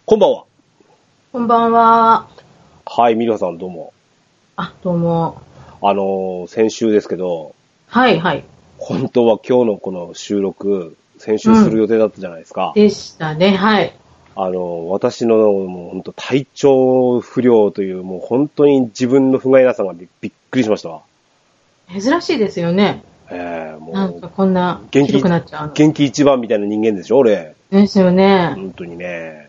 こんばんは。 こんばんは。 はい、ミルハさんどうも。 どうも。 先週ですけど、 はいはい。 本当は今日のこの収録、先週する予定だったじゃないですか。 でしたね、はい。 私のもう本当体調不良という、もう本当に自分の不甲斐なさがびっくりしましたわ。 珍しいですよね。 もうなんかこんなひどくなっちゃうの。 元気一番みたいな人間でしょ、俺。 ですよね。 本当にね。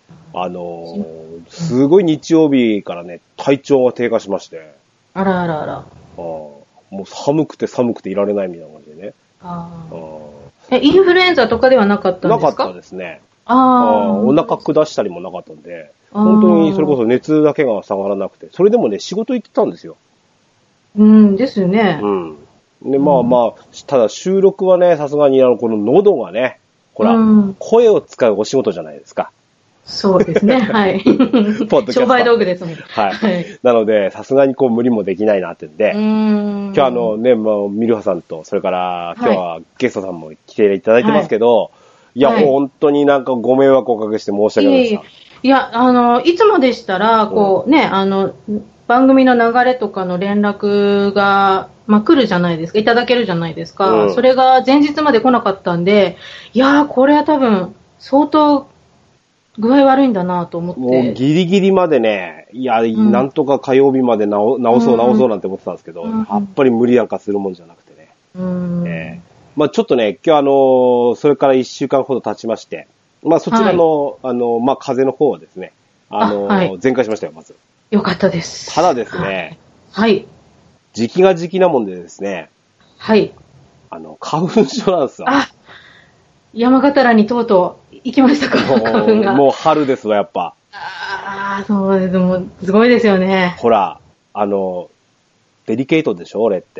すごい日曜日からね、体調が低下しまして。 あらあらあら。 もう寒くていられないみたいな感じでね。 インフルエンザとかではなかったんですか？ なかったですね。 お腹下したりもなかったんで、本当にそれこそ熱だけが下がらなくて、それでもね、仕事行ってたんですよ。 ですよね。 で、ただ収録はね、さすがにこの喉がね、ほら、声を使うお仕事じゃないですか。 そうですね、はい。商売道具ですもん。 はい。なので、さすがに無理もできないなってんで、今日ミルハさんと、それから今日はゲストさんも来ていただいてますけど、いや、本当になんかご迷惑をおかけして申し訳ないでした。 いや、いつもでしたら、番組の流れとかの連絡が、来るじゃないですか、いただけるじゃないですか。それが前日まで来なかったんで、いやー、これは多分、相当、具合悪いんだなと思って。 もうギリギリまでね、いや、なんとか火曜日まで直そうなんて思ってたんですけど、やっぱり無理なんかするもんじゃなくてね。ちょっとね、今日それから1週間ほど経ちまして、そちらの、風邪の方はですね、全開しましたよ、まず。 よかったです。 ただですね、 はい。 時期が時期なもんでですね、 はい。 花粉症なんですよ。 山形らにとうとう行きましたか、花粉が。 もう春ですわ、やっぱ。 そうです。もう、すごいですよね。 ほら、デリケートでしょ、俺って。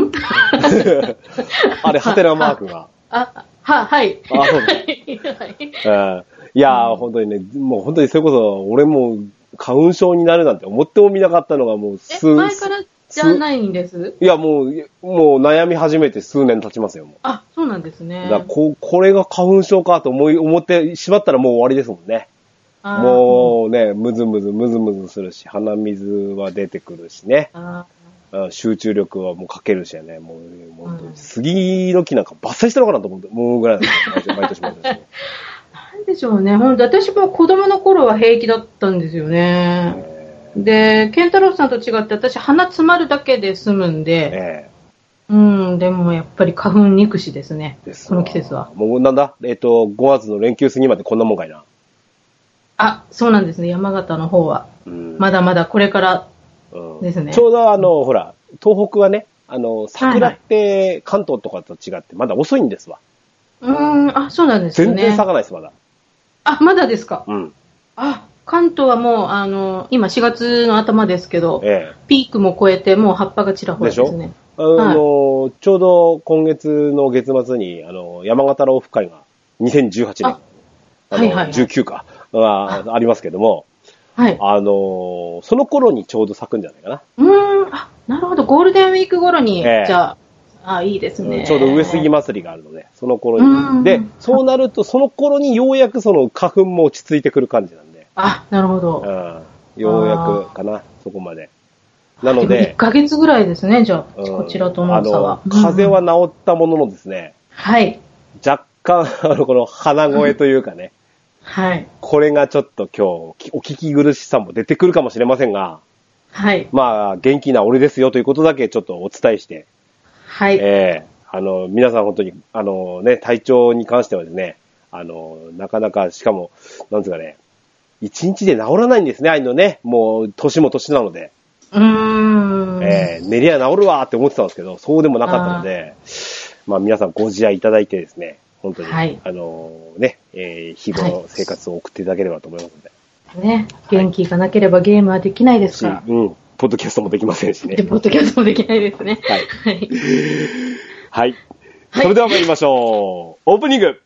あれ、ハテナマークが。 はい。 そうです。いや本当にね、もう本当にそれこそ、俺も花粉症になるなんて思ってもみなかったのがもう前からじゃないんです？ いや、もう悩み始めて数年経ちますよ、もう。 そうなんですね。 だこれが花粉症かと思ってしまったらもう終わりですもんね。もうね、ムズムズするし、鼻水は出てくるしね。集中力はもうかけるしね、もう杉の木なんか伐採したのかなと思うぐらいなんですよ、毎年。 なんでしょうね、本当私も子供の頃は平気だったんですよね。で、健太郎さんと違って私鼻詰まるだけで済むんで、でもやっぱり花粉憎しですね、この季節は。 もうなんだ5月の連休過ぎまでこんなもんかいな。 そうなんですね、山形の方は。まだまだこれからですね。 ちょうどほら、東北はね、桜って関東とかと違ってまだ遅いんですわ。 そうなんですね。 全然咲かないです、まだ。 まだですか。関東はもう、今4月の頭ですけど、ピークも超えて、もう葉っぱがちらほらですね。 ちょうど今月の月末に、山形老夫会が2018年、19か、ありますけども、その頃にちょうど咲くんじゃないかな。 なるほど。ゴールデンウィーク頃に、じゃあ、いいですね。 ちょうど上杉祭りがあるので、その頃に。で、そうなると、その頃にようやくその花粉も落ち着いてくる感じなんで。 なるほど。 ようやくかな、そこまで。なので。 1ヶ月ぐらいですね、じゃあ、こちらとの差は。 風邪は治ったもののですね。 はい。 若干、この鼻声というかね。 はい。 これがちょっと今日、お聞き苦しさも出てくるかもしれませんが、 はい。 元気な俺ですよということだけちょっとお伝えして、 はい。 皆さん本当に、体調に関してはですね、なかなか、しかも、なんですかね、1日で治らないんですね、もう、年も年なので。寝りゃ治るわって思ってたんですけど、そうでもなかったので、皆さんご自愛いただいてですね、本当に、日頃生活を送っていただければと思いますので。 元気がなければゲームはできないですから。 ポッドキャストもできませんしね。 ポッドキャストもできないですね。 はい。はい。それでは参りましょう。オープニング。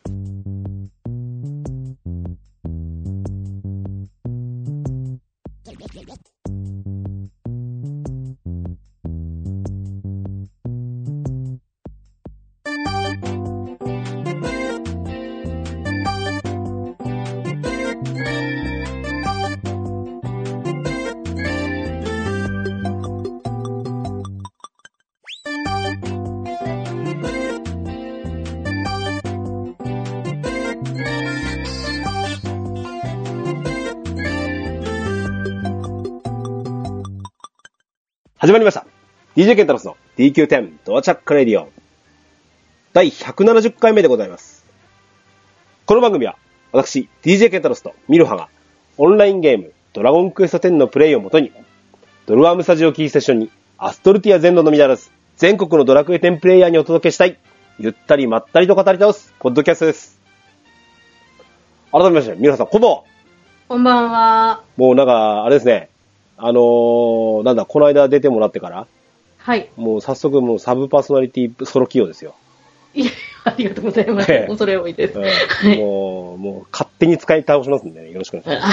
始まりました。DJ ケンタロスの DQ10 ドアチャックレディオ第170回目でございます。この番組は私 DJ ケンタロスとミルハがオンラインゲームドラゴンクエスト10のプレイをもとにドルワームスタジオキーセッションにアストルティア全土のみならず全国のドラクエ10プレイヤーにお届けしたいゆったりまったりと語り倒すポッドキャストです。改めましてミルハさんこんばんは。 こんばんは。 もうなんかあれですね、なんだこの間出てもらってからはい。 もう早速もうサブパーソナリティソロ起用ですよ。 いや、ありがとうございます。恐れ多いです。 はい、もう勝手に使い倒しますんで、ね、よろしくお願いします。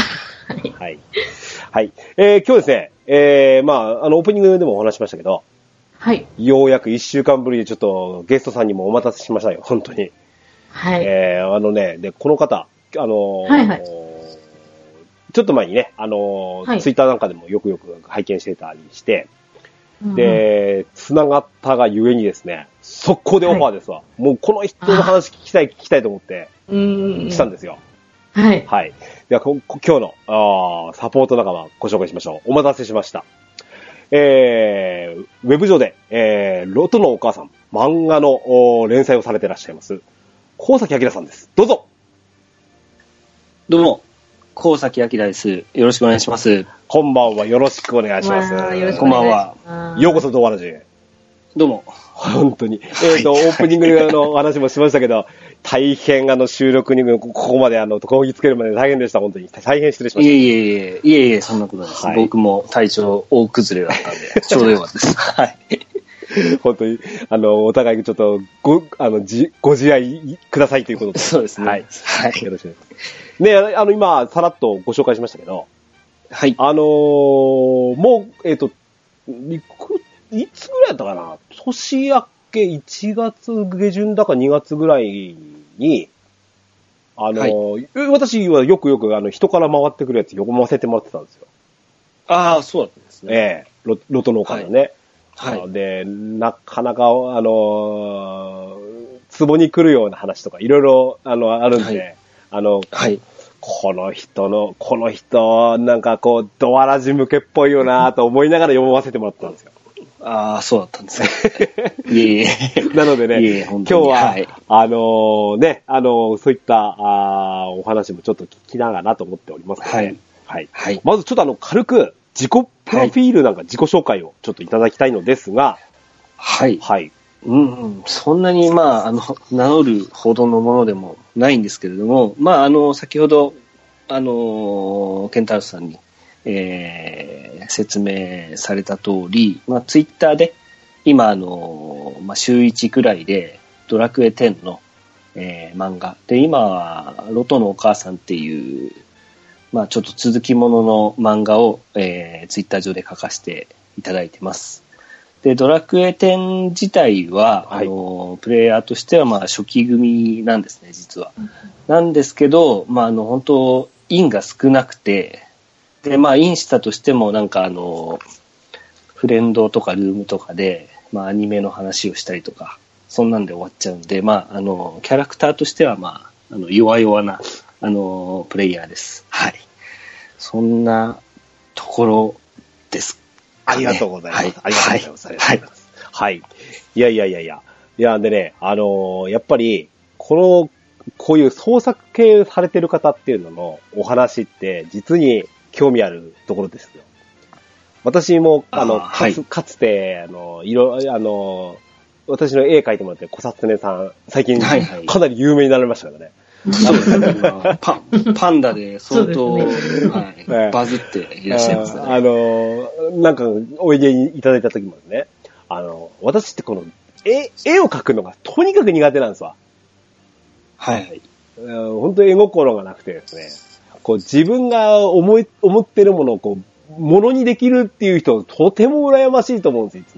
はい。はい。はい。今日ですね、オープニングでもお話しましたけど、 はい。 ようやく1週間ぶりでちょっとゲストさんにもお待たせしましたよ、本当に。 はい。 で、この方、 はいはい。 ちょっと前にね、 はい、 ツイッターなんかでもよく拝見してたりして、で、繋がったがゆえにですね、速攻でオファーですわ。はい、もうこの人の話聞きたいと思って、したんですよ。 はい。 はい。では、今日のサポート仲間ご紹介しましょう。お待たせしました。ウェブ上で、ロトのお母さん、漫画の連載をされていらっしゃいます、高崎明さんです。どうぞ。 どうも。高崎明です。よろしくお願いします。 こんばんは。よろしくお願いします。 こんばんは。 ようこそドアラジへ。 どうも。 本当に。オープニングの話もしましたけど、大変収録にここまで講義つけるまで大変でした。本当に。大変失礼しました。 いえ、そんなことないです。はい、僕も体調大崩れだったんで、ちょうどよかったです。はい。 本当に、お互いちょっと、ご自愛くださいということで。 そうですね。はい。 はい。よろしくお願いします。ね、今、さらっとご紹介しましたけど、 はい。 もう、いつぐらいだったかな、年明け1月下旬だか2月ぐらいに、はい、私はよく人から回ってくるやつ読ませてもらってたんですよ。 ああ、そうだったんですね。 ロトのお金ね。 はい。 で、なかなか、壺に来るような話とか、いろいろ、あるんで、 はい。 この人、なんかこう、ドアラジ向けっぽいよなと思いながら読ませてもらったんですよ。 ああ、そうだったんですね。いえ。 なのでね、今日は、はい、そういった、お話もちょっと聞きながらと思っておりますので、 はい。 はい。はい。まずちょっと軽く、自己プロフィールなんか自己紹介をちょっといただきたいのですが、 はい。 はい。 そんなに、名乗るほどのものでもないんですけれども、先ほど、ケンタロスさんに、説明された通り、ツイッターで、今、週1くらいで、ドラクエ10の、漫画。で、今は、ロトのお母さんっていう、ちょっと続きものの漫画を、ツイッター上で書かせていただいてます。で、ドラクエ10自体は、はい、プレイヤーとしては、初期組なんですね、実は。なんですけど、本当、インが少なくて、で、インしたとしても、フレンドとかルームとかで、アニメの話をしたりとか、そんなんで終わっちゃうんで、キャラクターとしては、弱々な、プレイヤーです。はい。そんなところですかね。 ありがとうございます。 はい、 ありがとうございます。はい。はい。いや。いや、でね、やっぱり、こういう創作系されてる方っていうののお話って、実に興味あるところですよ。私も、かつて、私の絵描いてもらって小札ねさん、最近、かなり有名になられましたからね。 パンダで相当、バズっていらっしゃいますね。 なんか、おいでいただいた時もね、私ってこの、絵を描くのがとにかく苦手なんですわ。 はい。 本当に絵心がなくてですね、こう自分が思ってるものをこう、ものにできるっていう人、とても羨ましいと思うんですよ、いつ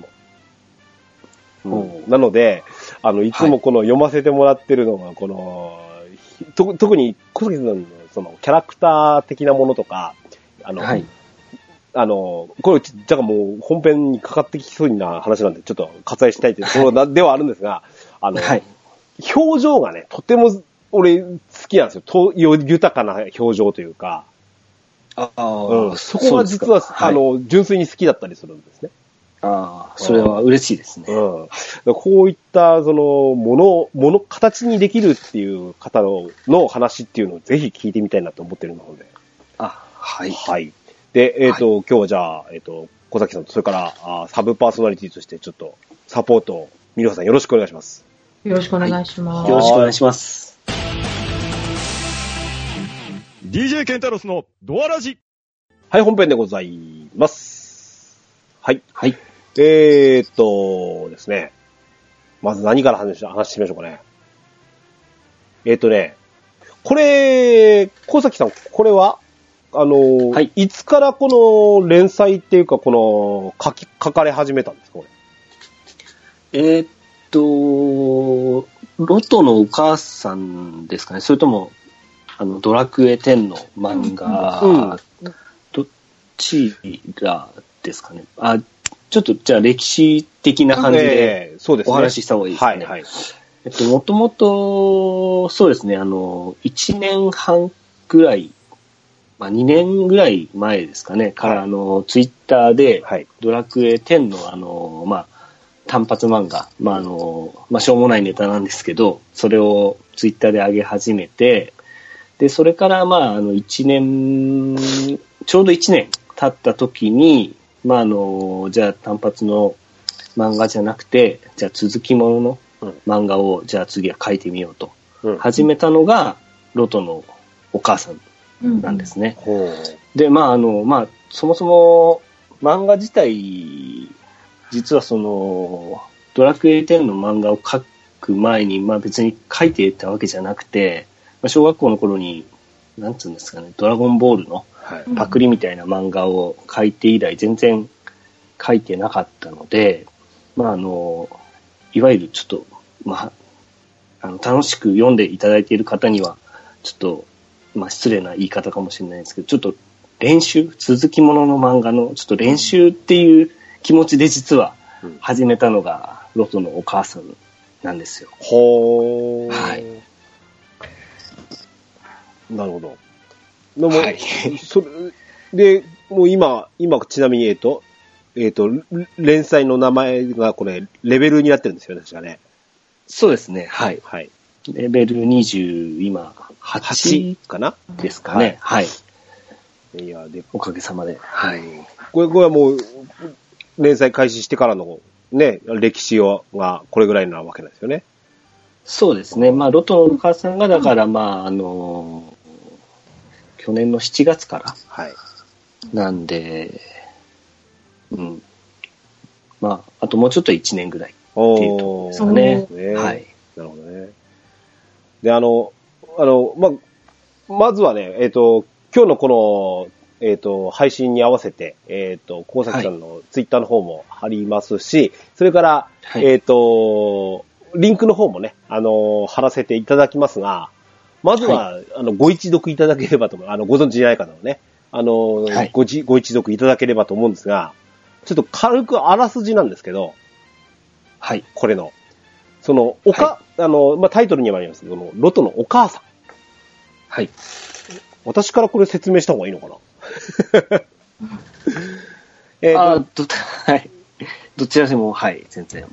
も。なので、いつもこの読ませてもらってるのが、この、特に小崎さんのそのキャラクター的なものとか、 はい、 これ、じゃあもう本編にかかってきそうな話なんで、ちょっと割愛したいというところではあるんですが、 はい、 表情がね、とても俺好きなんですよ。豊かな表情というか、そこが実は、純粋に好きだったりするんですね。 ああ、それは嬉しいですね。 こういった、形にできるっていう方の話っていうのをぜひ聞いてみたいなと思ってるので。 はい。 はい。で、今日はじゃあ、小崎さんと、それから、サブパーソナリティとしてちょっと、サポートを、ミルハさんよろしくお願いします。 よろしくお願いします。 よろしくお願いします。 DJ ケンタロスのドアラジ。 はい、本編でございます。はい。 はい。 ですね。まず何から話してみましょうかね。これ、小崎さん、これははい、いつからこの連載っていうか、この書かれ始めたんですか、これ。ロトのお母さんですかね。それとも、ドラクエ10の漫画、どっちがですかね。ちょっとじゃあ歴史的な感じでお話しした方がいいですかね。はい。もともと、そうですね、1年半ぐらい、2年ぐらい前ですかね、から、ツイッターで、ドラクエ10の、単発漫画、しょうもないネタなんですけど、それをツイッターで上げ始めて、で、それから、1年、ちょうど1年経った時に、じゃあ単発の漫画じゃなくて、じゃあ続きものの漫画を、じゃあ次は書いてみようと、始めたのが、ロトのお母さんなんですね。で、そもそも漫画自体、実はドラクエ10の漫画を書く前に、別に書いていたわけじゃなくて、小学校の頃に、なんつうんですかね、ドラゴンボールのパクリみたいな漫画を書いて以来全然書いてなかったので、いわゆるちょっと、楽しく読んでいただいている方には、ちょっと、失礼な言い方かもしれないですけど、ちょっと続きものの漫画のちょっと練習っていう気持ちで実は始めたのがロトのお母さんなんですよ。はい。 なるほど。でも、はい、それで、もう今ちなみに連載の名前がこれ、レベルになってるんですよね、確かね。 そうですね、はい。はい。レベル20、今、8かなですかね。はい。いや、で、おかげさまで。はい。 これはもう、連載開始してからのね、歴史がこれぐらいなわけなんですよね。 そうですね。ロトのお母さんが、だから、去年の7月から。はい。なんで、あともうちょっと1年ぐらいっていうところですかね。はい。 なるほどね。で、まずはね、今日のこの、配信に合わせて、高崎さんのツイッターの方も貼りますし、それから、リンクの方もね、貼らせていただきますが、まずは、ご一読いただければと思う。ご存知ない方のね、ご一読いただければと思うんですが、ちょっと軽くあらすじなんですけど、はい。これの、タイトルにもありますけど、ロトのお母さん。はい。私からこれ説明した方がいいのかなはい。どちらでも、はい、全然。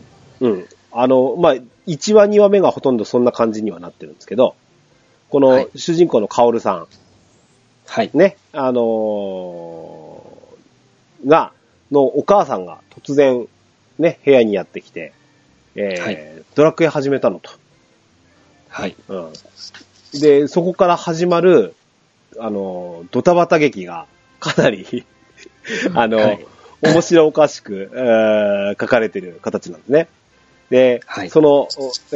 1話、2話目がほとんどそんな感じにはなってるんですけど、この主人公のカオルさん。はい。ね、のお母さんが突然、ね、部屋にやってきて、ドラクエ始めたのと。はい。で、そこから始まる、ドタバタ劇がかなり面白おかしく、書かれている形なんですね。で、その、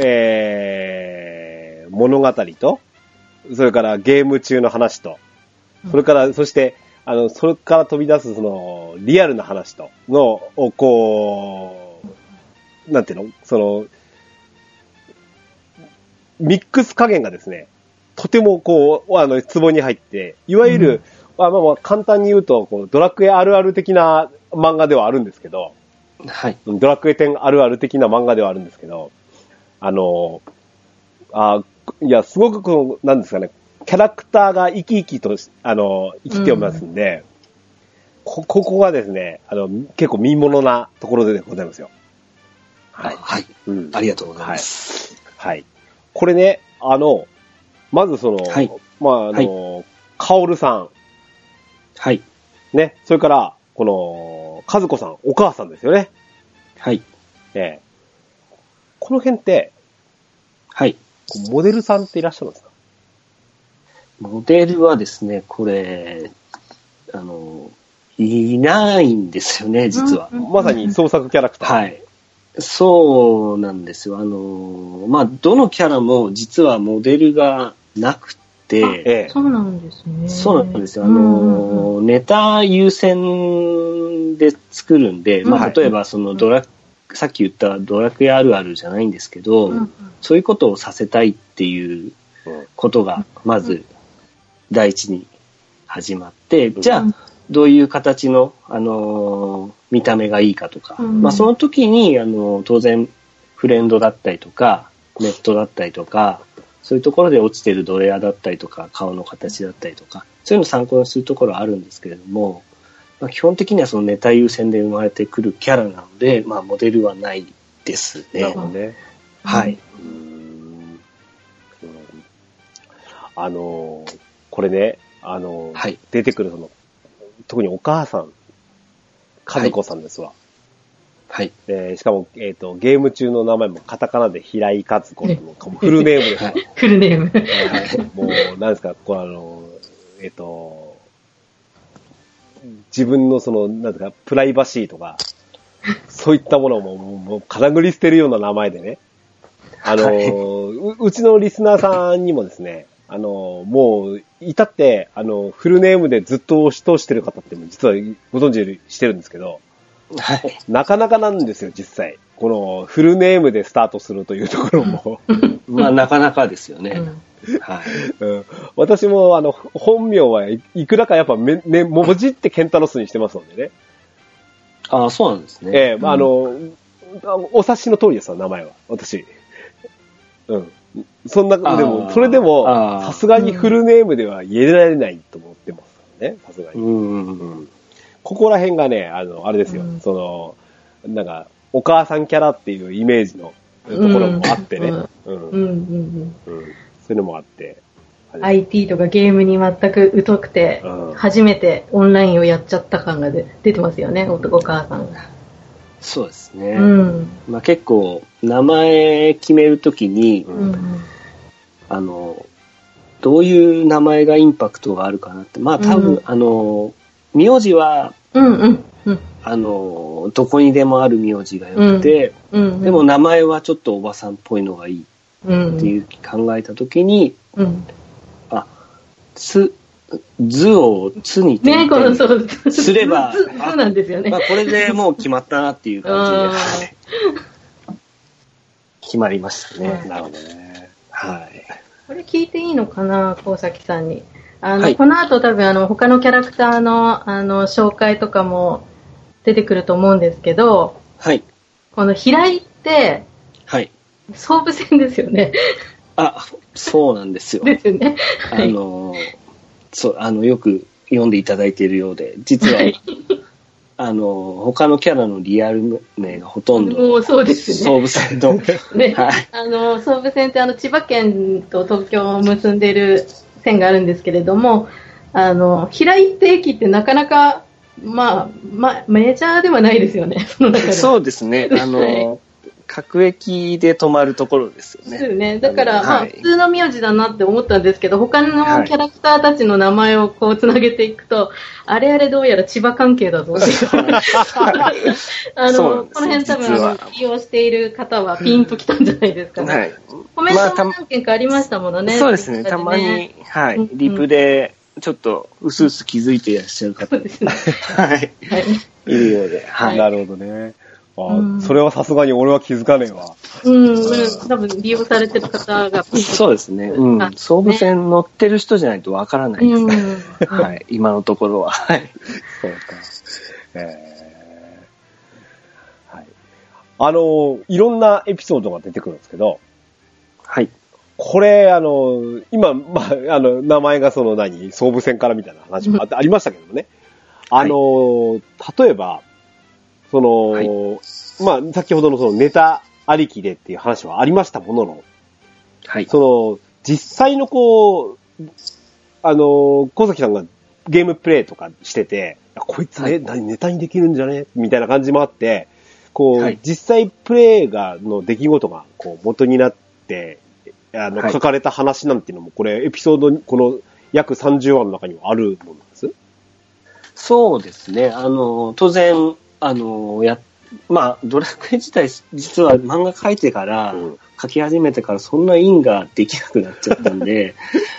物語と、それからゲーム中の話と、それして、それから飛び出す、リアルな話となんていうのミックス加減がですね、とてもツボに入って、いわゆる、簡単に言うと、ドラクエあるある的な漫画ではあるんですけど、はい。ドラクエ10あるある的な漫画ではあるんですけど、いや、すごくなんですかね、キャラクターが生き生きと、生きておりますんで、 ここがですね、結構見物なところでございますよ。 はい。はい。 うん。 ありがとうございます。 はい。はい、これね、まずはい、 まあ、 はい、 カオルさん。 はい。 ね、それから、和子さん、お母さんですよね。 はい。 この辺って、 はい。 モデルさんっていらっしゃるんですか？ モデルはですね、これ、いないんですよね、実は。 まさに創作キャラクター。 はい。そうなんですよ。まあ、どのキャラも実はモデルがなくて、 そうなんですね。 そうなんですよ。ネタ優先で作るんで、まあ、例えばそのさっき言ったドラクエあるあるじゃないんですけど、そういうことをさせたいっていうことが、まず、第一に始まって、じゃあ、どういう形の、見た目がいいかとか、まあ、その時に、当然、フレンドだったりとか、ネットだったりとか、そういうところで落ちてるドレアだったりとか、顔の形だったりとか、そういうのを参考にするところはあるんですけれども、まあ、基本的にはそのネタ優先で生まれてくるキャラなので、まあ、モデルはないですね。 なるほどね。 はい。 これね、 はい、 出てくる特にお母さん、和子さんですわ。 はい。 しかも、ゲーム中の名前もカタカナで平井和子ってフルネームです。 フルネーム。 もう、なんですか、自分のなんですか、プライバシーとか、そういったものをもう、からぐり捨てるような名前でね。うちのリスナーさんにもですね、もう、至って、フルネームでずっと押し通してる方って実はご存知してるんですけど、 はい。 なかなかなんですよ、実際。この、フルネームでスタートするというところも。 まあ、なかなかですよね。はい。 私も、本名はいくらかやっぱ文字ってケンタロスにしてますのでね。 ああ、そうなんですね。 お察しの通りですわ、名前は。私。そんな、でも、それでも、さすがにフルネームでは言えられないと思ってますね、さすがに。ここら辺がね、あれですよ、なんか、お母さんキャラっていうイメージのところもあってね。そういうのもあって。 IT とかゲームに全く疎くて、初めてオンラインをやっちゃった感が出てますよね、お母さんが。 そうですね。まあ、結構、名前決めるときに、どういう名前がインパクトがあるかなって、まあ多分、名字は、どこにでもある名字がよくて、でも名前はちょっとおばさんっぽいのがいいっていう考えたときに、図をつに点々すれば、 そうなんですよね。 まあこれでもう決まったなっていう感じで、決まりましたね。 なるほどね。 はい。 これ聞いていいのかな、高崎さんに。この後多分他のキャラクターの紹介とかも出てくると思うんですけど、 はい。 この平井って、 はい。 総武線ですよね。 そうなんですよ。 ですよね。 よく読んでいただいているようで、実は、他のキャラのリアル名がほとんど、 もうそうですね。 総武線の。 ね、はい。総武線って千葉県と東京を結んでいる線があるんですけれども、平井って駅ってなかなか、まあ、メジャーではないですよね、その中で。 そうですね。各駅で止まるところですよね。 そうですね。だから、まあ、普通の名字だなって思ったんですけど、他のキャラクターたちの名前をこうつなげていくと、あれどうやら千葉関係だぞっていう。この辺多分、利用している方はピンときたんじゃないですかね。はい。コメントも何件かありましたものね。 そうですね。たまに、はい。リプで、ちょっと、うすうす気づいていらっしゃる方ですね。はい。いるようで。 はい。なるほどね。それはさすがに俺は気づかねえわ。 多分利用されてる方が。 そうですね。総武線乗ってる人じゃないとわからないですね。はい。今のところは。はい。そうか。 はい。いろんなエピソードが出てくるんですけど。 はい。 これ、今、まあ、名前が総武線からみたいな話もありましたけどもね。 例えば、まあ、先ほどのそのネタありきでっていう話はありましたものの、 はい。 実際の小崎さんがゲームプレイとかしてて、こいつね、ネタにできるんじゃねみたいな感じもあって、実際プレイの出来事が、元になって、書かれた話なんていうのも、これ、エピソード、この約30話の中にはあるものなんです？ そうですね。当然、まあ、ドラクエ自体、実は漫画描いてから、書き始めてからそんな印ができなくなっちゃったんで、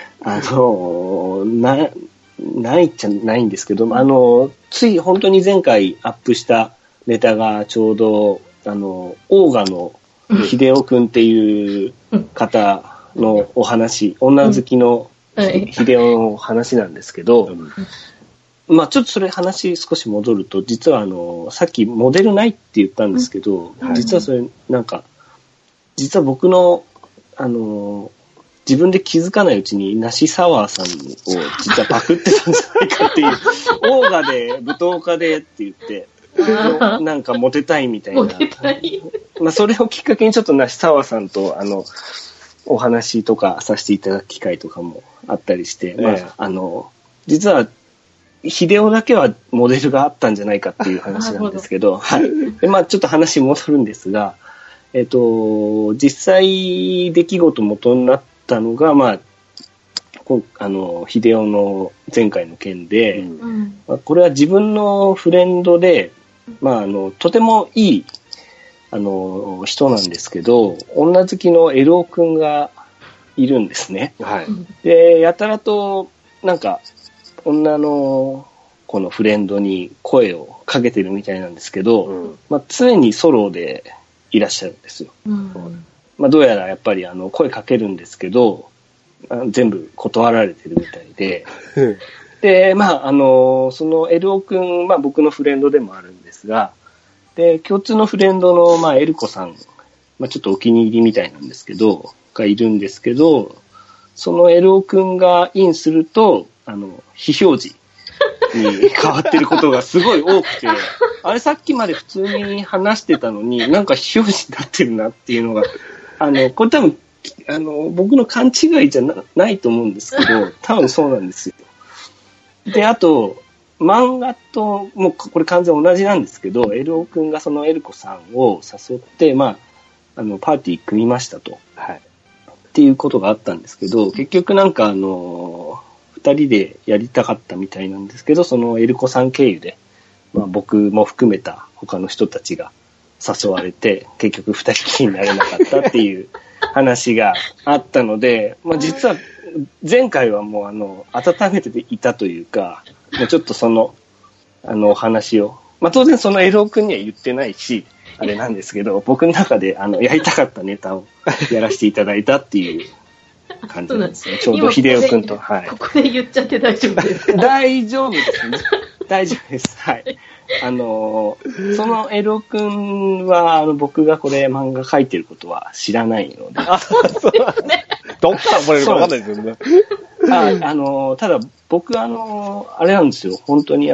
ないっちゃないんですけど、つい本当に前回アップしたネタがちょうど、オーガの秀夫くんっていう方のお話、女好きの秀夫の話なんですけど、まあちょっとそれ話少し戻ると、実はさっきモデルないって言ったんですけど、実はそれ実は僕の自分で気づかないうちに梨サワーさんを実はパクってたんじゃないかっていう、オーガで舞踏家でって言って、なんかモテたいみたいな。モテたい。まあそれをきっかけにちょっと梨サワーさんとお話とかさせていただく機会とかもあったりして、まあ実は秀夫だけはモデルがあったんじゃないかっていう話なんですけど、はい。でまあちょっと話戻るんですが、実際出来事元になったのが、まあ、秀夫の前回の件で、まあ、これは自分のフレンドで、まあ、とてもいい、人なんですけど、女好きのエロくんがいるんですね。はい。で、やたらと、なんか、女の子のフレンドに声をかけてるみたいなんですけど、まあ、常にソロでいらっしゃるんですよ。まあ、どうやらやっぱり声かけるんですけど、全部断られてるみたいで、で、まあ、そのエルオくん、まあ僕のフレンドでもあるんですが、で、共通のフレンドの、まあ、エルコさん、まあちょっとお気に入りみたいなんですけど、がいるんですけど、そのエルオくんがインすると、非表示に変わってることがすごい多くて、あれさっきまで普通に話してたのに、なんか非表示になってるなっていうのが、これ多分、僕の勘違いじゃないと思うんですけど、多分そうなんですよ。で、あと、漫画と、もうこれ完全同じなんですけど、エルオくんがそのエルコさんを誘って、まあ、パーティー組みましたと。はい。っていうことがあったんですけど、結局なんか二人でやりたかったみたいなんですけど、そのエルコさん経由で、まあ僕も含めた他の人たちが誘われて、結局二人きりになれなかったっていう話があったので、まあ実は前回はもう温めていたというか、もうちょっとその、お話を、まあ当然そのエロ君には言ってないし、あれなんですけど、僕の中でやりたかったネタをやらせていただいたっていう感じなんですね。ちょうど秀夫君と。はい。 ここで言っちゃって大丈夫ですか？ 大丈夫ですね。大丈夫です。はい。そのエロ君は、僕がこれ漫画描いてることは知らないので。 あ、そうですね。どっから来れるかわかんないですよね。 ただ僕あれなんですよ。本当に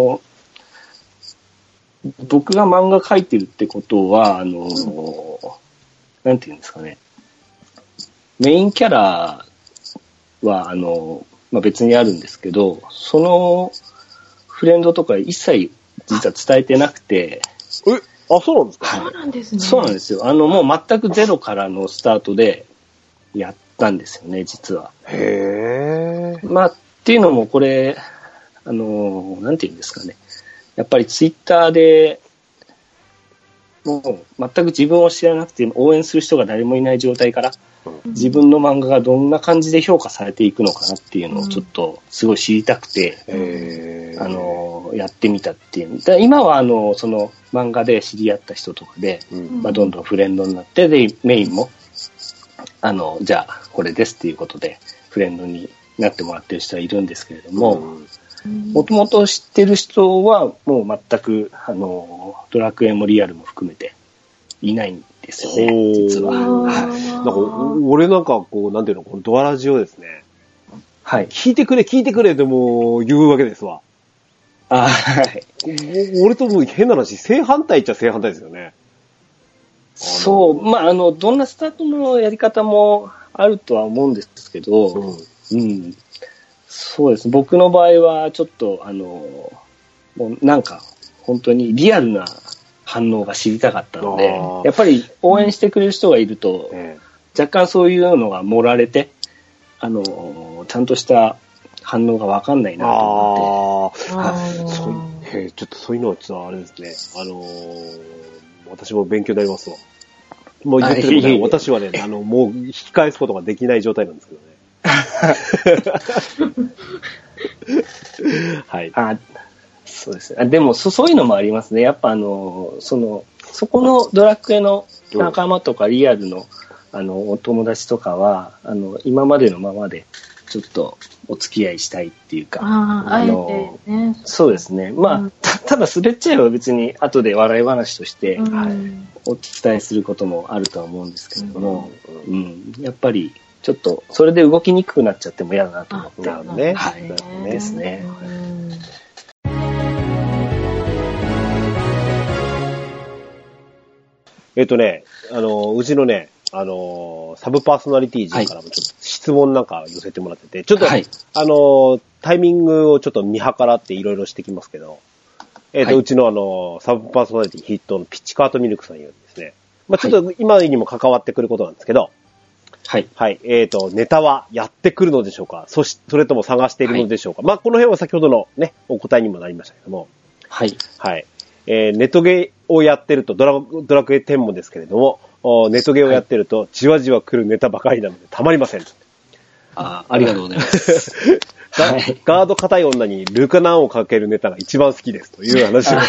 僕が漫画描いてるってことは、なんていうんですかね。メインキャラは、まあ、別にあるんですけど、そのフレンドとか一切実は伝えてなくて。 あ、そうなんですか？ そうなんですね。 そうなんですよ。もう全くゼロからのスタートでやったんですよね、実は。 へー。 まあ、っていうのもこれ、なんていうんですかね。やっぱりツイッターで、もう全く自分を知らなくて応援する人が誰もいない状態から、自分の漫画がどんな感じで評価されていくのかなっていうのをちょっとすごい知りたくて、やってみたっていう。で今はその漫画で知り合った人とかで、まあ、どんどんフレンドになって、で、メインも、じゃあこれですっていうことでフレンドになってもらってる人はいるんですけれども、もともと知ってる人はもう全く、ドラクエもリアルも含めていないんですよね、実は。 なんか、俺なんかこう、なんていうの、このドアラジオですね。 はい。 聞いてくれってもう言うわけですわ。 はい。 俺ともう変な話、正反対っちゃ正反対ですよね。 そう、まあ、どんなスタートのやり方もあるとは思うんですけど、うん。そうです。僕の場合は、ちょっと、もうなんか、本当にリアルな反応が知りたかったので、やっぱり応援してくれる人がいると、若干そういうのが盛られて、ちゃんとした反応がわかんないなと思って。 ちょっとそういうのはちょっとあれですね。私も勉強になりますわ。もう言ってることは、私はね、もう引き返すことができない状態なんですけどね。はい。 そうですね。でもそういうのもありますね。やっぱそこのドラクエの仲間とかリアルの、お友達とかは、今までのままで、ちょっとお付き合いしたいっていうか。 あえてね。 そうですね。まあ、ただ滑っちゃえば別に後で笑い話として、お伝えすることもあるとは思うんですけれども、やっぱり、ちょっと、それで動きにくくなっちゃっても嫌だなと思って。 ね。 はい。ですね。 うちのね、サブパーソナリティ陣からもちょっと質問なんか寄せてもらってて、ちょっと、タイミングをちょっと見計らっていろいろしてきますけど、うちのサブパーソナリティ筆頭のピッチカートミルクさんよりですね、まあちょっと今にも関わってくることなんですけど、はい。はい。ネタはやってくるのでしょうか？それとも探しているのでしょうか？まあこの辺は先ほどのね、お答えにもなりましたけども、はい。はい。ネトゲをやってると、ドラクエ10もですけれども、ネトゲをやってると、じわじわ来るネタばかりなので、たまりません。 ありがとうございます。 ガード硬い女にルカナンをかけるネタが一番好きですという話を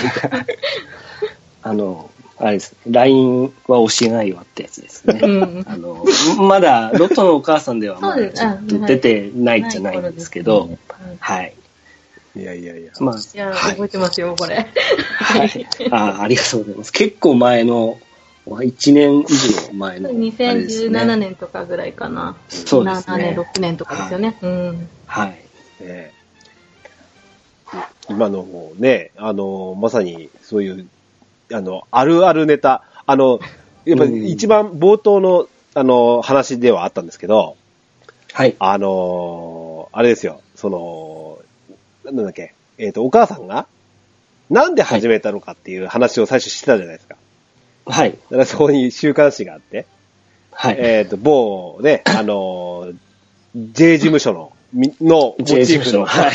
あれですね。LINE は教えないわってやつですね。まだ、ロトのお母さんではまだちょっと出てないじゃないんですけど、はい。 いや。 まあ、覚えてますよ、これ。 はい。ありがとうございます。結構前の、1年以上前の、ね。 2017年とかぐらいかな。 そうですね。 7年、6年とかですよね。 はい。 今のもね、まさにそういう、あるあるネタ、やっぱり一番冒頭の、話ではあったんですけど、はい。あれですよ、なんだっけ、お母さんが、なんで始めたのかっていう話を最初してたじゃないですか。はい。だからそこに週刊誌があって、はい。某ね、J 事務所のモチーフの、はい。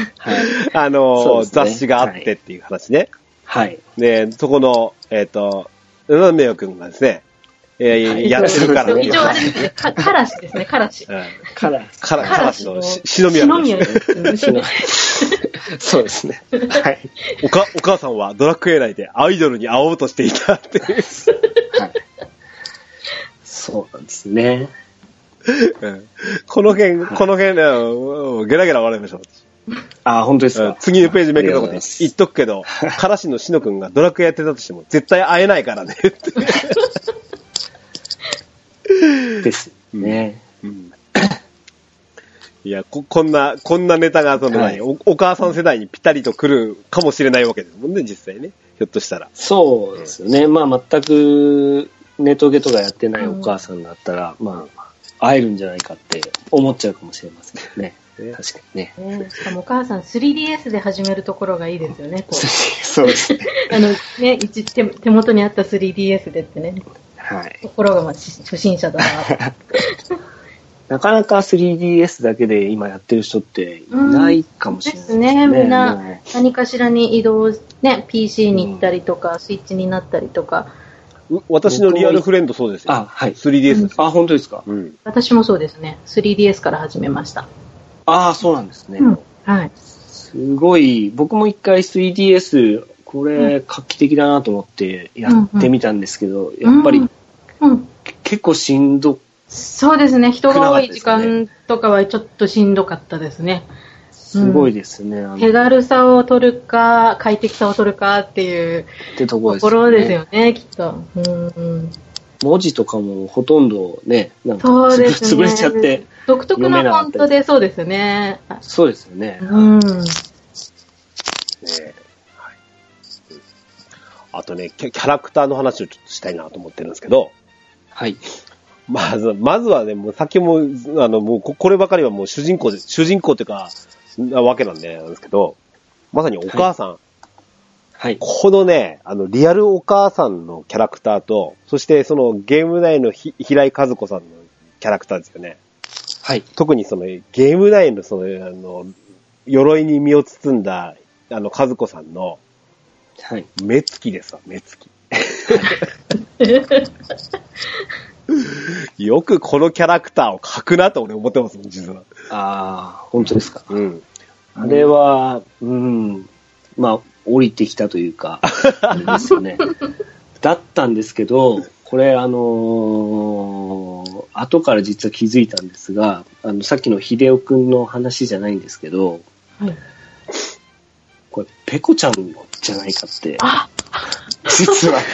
雑誌があってっていう話ね。はい。で、そこの、うめよくんがですね、やってるからね。 一応あれですね、からしですね、からし。 からしの篠宮です。 そうですね。はい。 お母さんはドラクエ内でアイドルに会おうとしていたっていう。はい。 そうなんですね。 この辺ね、ゲラゲラ笑いましょう。 本当ですか。 次のページめくるとこで言っとくけど、からしのしのくんがドラクエやってたとしても絶対会えないからね。 ですね。 いや、こんなネタがお母さん世代にぴったりと来るかもしれないわけですもんね、実際ね。ひょっとしたら。 そうですよね。まあ全くネトゲとかやってないお母さんだったら、まあ会えるんじゃないかって思っちゃうかもしれませんね。確かにね。 しかもお母さん 3DS で始めるところがいいですよね。 そうですね。 手元にあった 3DS でってね。 はい。 ところが初心者だな。 なかなか 3DS だけで今やってる人っていないかもしれないですね。ですね。 みんな何かしらに移動、ね、PC に行ったりとか、スイッチになったりとか。 私のリアルフレンドそうですよ。 はい。 3DS です。 本当ですか？ 私もそうですね。3DS から始めました。 そうなんですね。 はい。 すごい、僕も一回 3DS、これ画期的だなと思ってやってみたんですけど、やっぱり、結構しんどそうですね。人が多い時間とかはちょっとしんどかったですね。 すごいですね。 手軽さを取るか、快適さを取るかっていうところですよね、きっと。 文字とかもほとんどね、なんか潰れちゃって。 独特のフォントでそうですよね。 そうですよね。 あとね、キャラクターの話をちょっとしたいなと思ってるんですけど、 はい。 まずはね、もう先も、もうこればかりはもう主人公というか、わけなんですけど、まさにお母さん。はいはい。 このね、リアルお母さんのキャラクターと、そしてそのゲーム内の平井和子さんのキャラクターですよね。 はい。 特にそのゲーム内のその、鎧に身を包んだ、和子さんの、 はい。 目つきですわ、目つき。よくこのキャラクターを描くなと俺思ってますもん、実は。 ああ、本当ですか。 うん。 あれは、まあ、降りてきたというか、あれですよね。だったんですけど、これ後から実は気づいたんですが、さっきの秀夫くんの話じゃないんですけど、 はい、 これ、ペコちゃんじゃないかって、実は。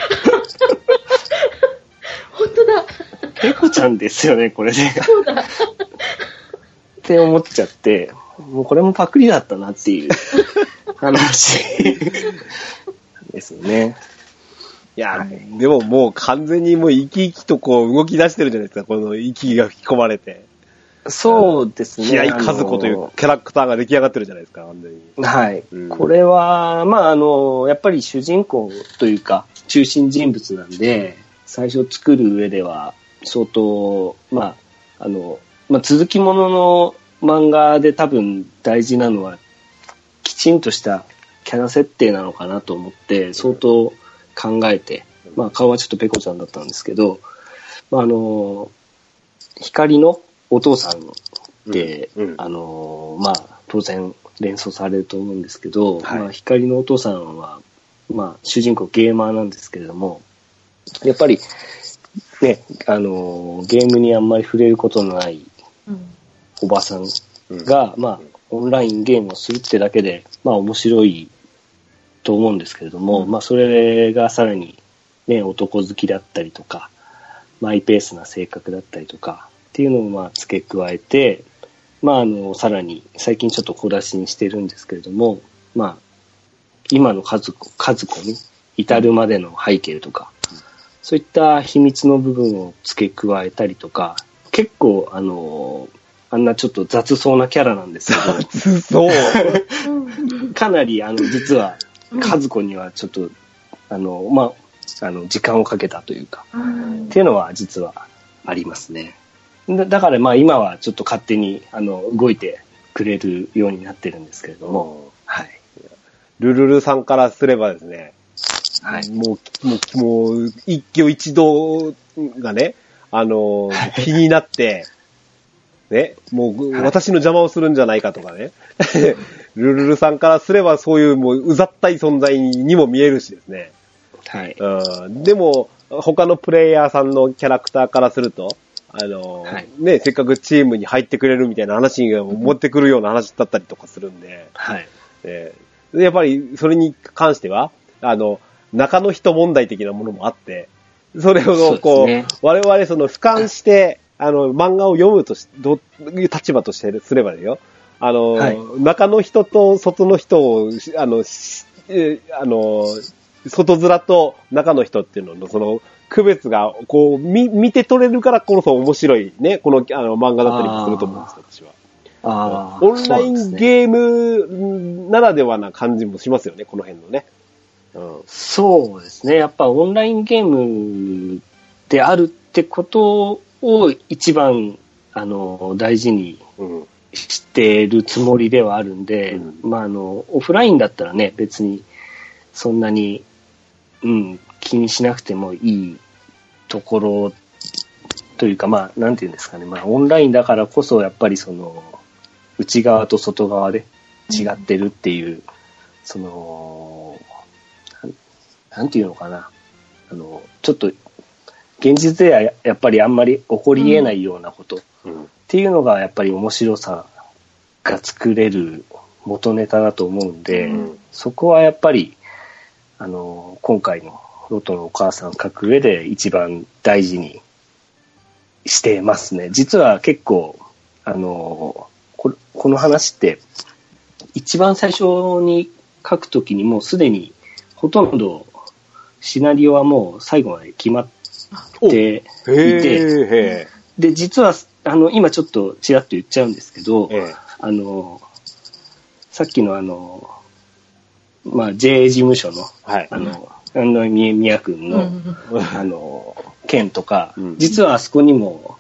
本当だ。 ペコちゃんですよね、これね。 そうだ。 って思っちゃって、もうこれもパクリだったなっていう話ですよね。 いや、でももう完全にもう生き生きとこう動き出してるじゃないですか、この息が吹き込まれて。 そうですね。 平井和子というキャラクターが出来上がってるじゃないですか、完全に。 はい。これは、まあやっぱり主人公というか、中心人物なんで、最初作る上では、相当、まあ、続きものの漫画で多分大事なのは、きちんとしたキャラ設定なのかなと思って、相当考えて、まあ顔はちょっとペコちゃんだったんですけど、まあ光のお父さんで、まあ当然連想されると思うんですけど、はい、まあ光のお父さんは、まあ主人公ゲーマーなんですけれども、やっぱりね、ゲームにあんまり触れることのないおばさんが、まあオンラインゲームをするってだけで、まあ面白いと思うんですけれども、まあそれがさらにね、男好きだったりとか、マイペースな性格だったりとかっていうのをまあ付け加えて、まあさらに最近ちょっと小出しにしてるんですけれども、まあ今の和子に至るまでの背景とか、そういった秘密の部分を付け加えたりとか、結構あんなちょっと雑そうなキャラなんですけど、 雑そうかなり実は和子にはちょっとまあ時間をかけたというか、っていうのは実はありますね。だからまあ今はちょっと勝手に動いてくれるようになってるんですけれども、はい。 ルルルさんからすればですね、はい、もう一挙一動がね、気になって、ね、もう私の邪魔をするんじゃないかとかね、ルルルさんからすればそういうもううざったい存在にも見えるしですね。 はい。 でも他のプレイヤーさんのキャラクターからすると、はい、ね、せっかくチームに入ってくれるみたいな話が持ってくるような話だったりとかするんで、 はい。 やっぱりそれに関しては中の人問題的なものもあって、それをこう、我々その俯瞰して、漫画を読むと立場としてすればですよ。はい、中の人と外の人を、外面と中の人っていうのの、その、区別が、こう、見て取れるからこそ面白いね、この、漫画だったりもすると思うんですよ、私は。オンラインゲームならではな感じもしますよね、この辺のね。 そうですね。やっぱオンラインゲームであるってことを一番大事にしているつもりではあるんで、まあオフラインだったらね、別にそんなに、気にしなくてもいいところというか、まあなんていうんですかね、まあオンラインだからこそやっぱりその内側と外側で違ってるっていう、そのなんていうのかな、ちょっと現実ではやっぱりあんまり起こり得ないようなことっていうのがやっぱり面白さが作れる元ネタだと思うんで、そこはやっぱり今回のロトのお母さん書く上で一番大事にしてますね。実は結構この話って一番最初に書くときにもうすでにほとんどシナリオはもう最後まで決まっていて、で、実は、今ちょっとちらっと言っちゃうんですけど、さっきのまあ、JA 事務所の、はい、宮君の、件とか、実はあそこにも、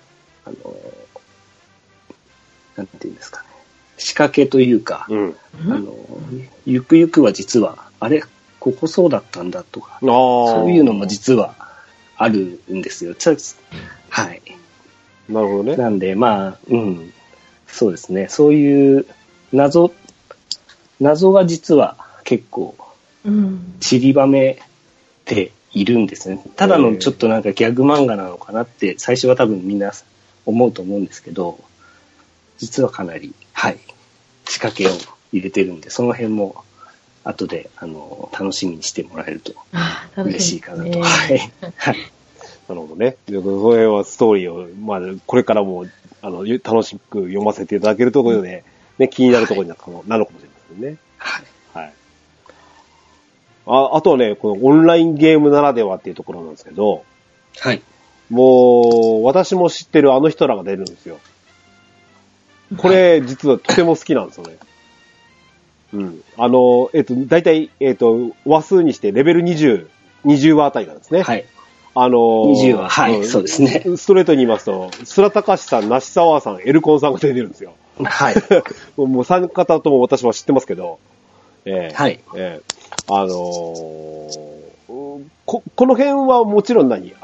なんていうんですかね、仕掛けというか、ゆくゆくは実は、あれ、ここそうだったんだとか、そういうのも実はあるんですよ。はい。 なるほどね。 なんで、まあ、そうですね。そういう謎が実は結構散りばめているんですね。ただのちょっとなんかギャグ漫画なのかなって最初は多分みんな思うと思うんですけど、実はかなり、はい、仕掛けを入れてるんで、その辺も後で楽しみにしてもらえると嬉しいかなと。はい。 なるほどね。それはストーリーを、まあ、これからも楽しく読ませていただけるところで、ね、気になるところになるかもしれませんね。はい。はい。あとはね、このオンラインゲームならではっていうところなんですけど、 はい。 もう、私も知ってるあの人らが出るんですよ。これ、実はとても好きなんですよね。うん。だいたい、話数にしてレベル20話あたりなんですね。 はい。20話、はい、そうですね。 ストレートに言いますと、スラタカシさん、ナシサワーさん、エルコンさんが出てるんですよ。 はい。 もう3方とも私は知ってますけど、 はい。 この辺はもちろん神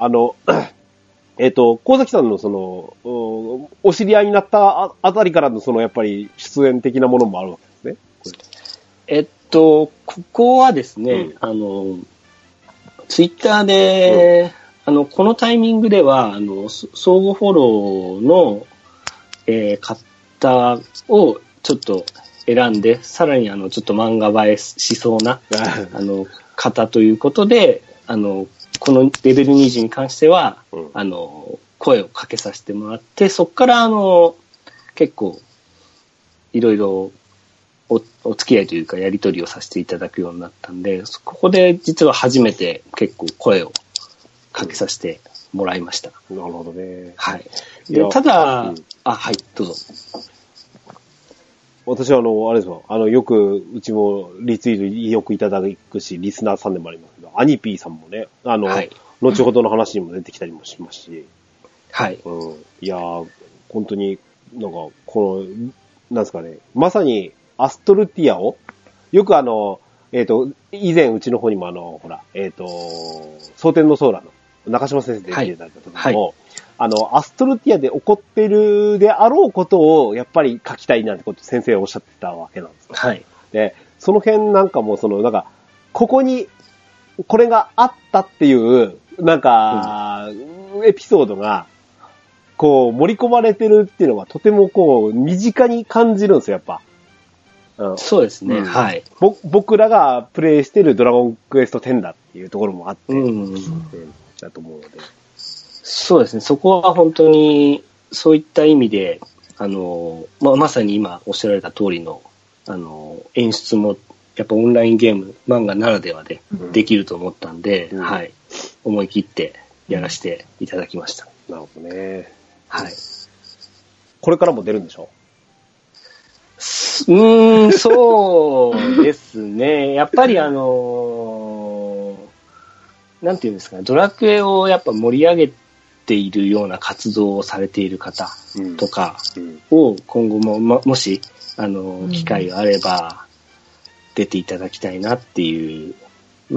崎さんのお知り合いになったあたりからのやっぱり出演的なものもあるわけですね。 ここはですね、ツイッターで、このタイミングでは、相互フォローの、方をちょっと選んで、さらにちょっと漫画映えしそうな、方ということで、このレベル20に関しては、声をかけさせてもらって、そこから結構、いろいろお付き合いというかやり取りをさせていただくようになったんで、ここで実は初めて結構声をかけさせてもらいました。 なるほどね。 はい。でただ、はい、どうぞ。 私はあれですよ、よく、うちもリツイートよくいただくし、リスナーさんでもありますけど、アニピーさんもね、はい、後ほどの話にも出てきたりもしますし、 はい。 いやー、本当に、なんか、なんですかね、まさに、アストルティアを、よく以前うちの方にもほら、蒼天のソーラの中島先生で出ていただいた時も、アストルティアで起こってるであろうことを、やっぱり書きたいなんてこと先生はおっしゃってたわけなんですよ。 はい。 で、その辺なんかも、なんか、ここに、これがあったっていう、なんか、エピソードが、盛り込まれてるっていうのがとても身近に感じるんですよ、やっぱ。 そうですね、はい。 僕らがプレイしてるドラゴンクエスト10だっていうところもあって、だと思うので。 そうですね、そこは本当に、そういった意味で、まさに今おっしゃられた通りの、演出も、やっぱオンラインゲーム、漫画ならではでできると思ったんで、はい。思い切ってやらせていただきました。 なるほどね。 はい。 これからも出るんでしょ？ そうですね。やっぱりなんていうんですかね、ドラクエをやっぱ盛り上げているような活動をされている方とかを今後も、もし、機会があれば出ていただきたいなっていう、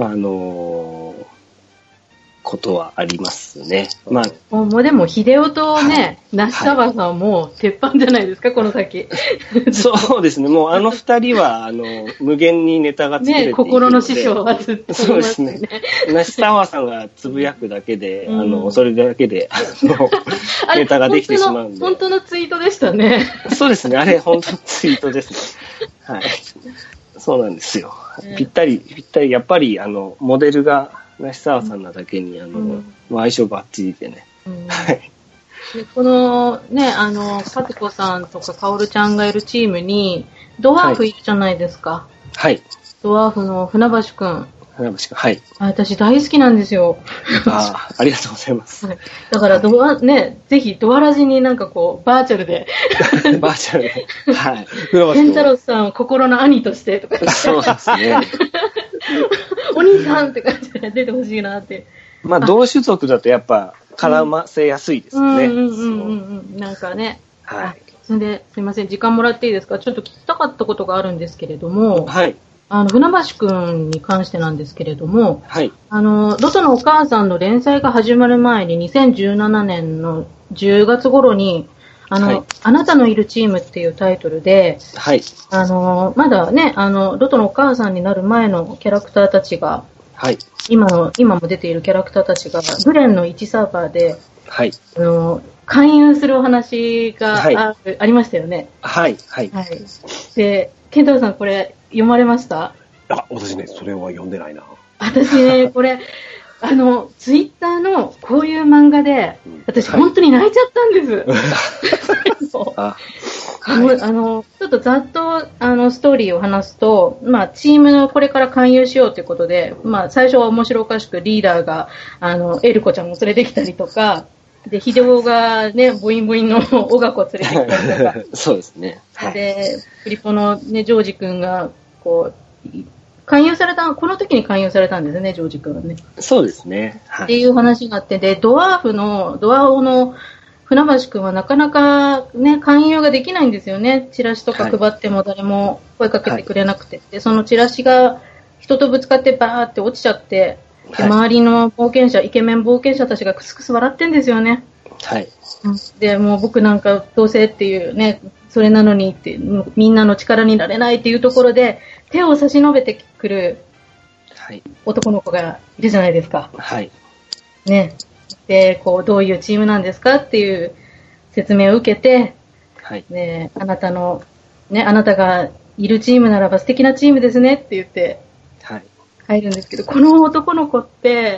ことはありますね。 もうでも、秀夫とね、那須沢さんも鉄板じゃないですか、この先。 そうですね。もう二人は、無限にネタが作れているので。ね、 心の師匠はずっと、 そうですね。那須沢さんがつぶやくだけで、それだけで、ネタができてしまうんで。 本当のツイートでしたね。 そうですね。あれ、本当のツイートですね。はい。そうなんですよ。ぴったり、やっぱり、モデルが、那須沢さんなだけに、相性バッチリでね。はい。 でこのね、かずこさんとかかおるちゃんがいるチームに、ドワーフいるじゃないですか。 はい。 ドワーフの船橋くん。 船橋くん。はい。 私大好きなんですよ。 ありがとうございます。 はい、だからぜひドアラジになんかこう、バーチャルで。 バーチャルで。はい。 ケンタロスさんを心の兄としてとか。 そうですね。 お兄さんって感じで出てほしいなって。 まあ、同種族だとやっぱ絡ませやすいですよね。 なんかね。 はい。 それで、すいません、時間もらっていいですか？ちょっと聞きたかったことがあるんですけれども。 はい。 船橋くんに関してなんですけれども、 はい。 ロトのお母さんの連載が始まる前に2017年の10月頃に、はい、あなたのいるチームっていうタイトルで、 はい。 まだね、ロトのお母さんになる前のキャラクターたちが、 はい。 今も出ているキャラクターたちが、グレンの1サーバーで、 はい。 勧誘するお話がありましたよね。 はい。はい。 はい。で、ケンタロウさんこれ読まれました？ 私ね、それは読んでないな。 私ね、これ、ツイッターのこういう漫画で、私本当に泣いちゃったんです。ちょっとざっと、ストーリーを話すと、まあ、チームのこれから勧誘しようということで、まあ、最初は面白おかしくリーダーが、エルコちゃんを連れてきたりとか、で、ヒデオがね、ボインボインのオガコを連れてきたりとか。 そうですね。 はい、で、プリポのね、ジョージ君が、こう、この時に勧誘されたんですね、ジョージ君はね。 そうですね。 はい、っていう話があって、で、ドアオの船橋君はなかなかね、勧誘ができないんですよね。チラシとか配っても誰も声かけてくれなくて。はい、で、そのチラシが人とぶつかってバーって落ちちゃって、で周りの冒険者、イケメン冒険者たちがクスクス笑ってんですよね。 はい。 で、もう僕なんかどうせっていうね、それなのにって、みんなの力になれないっていうところで、手を差し伸べてくる男の子がいるじゃないですか。 はい。 ね。で、こう、どういうチームなんですかっていう説明を受けて、 はい。 ね、あなたがいるチームならば素敵なチームですねって言って、 はい。 入るんですけど、この男の子って、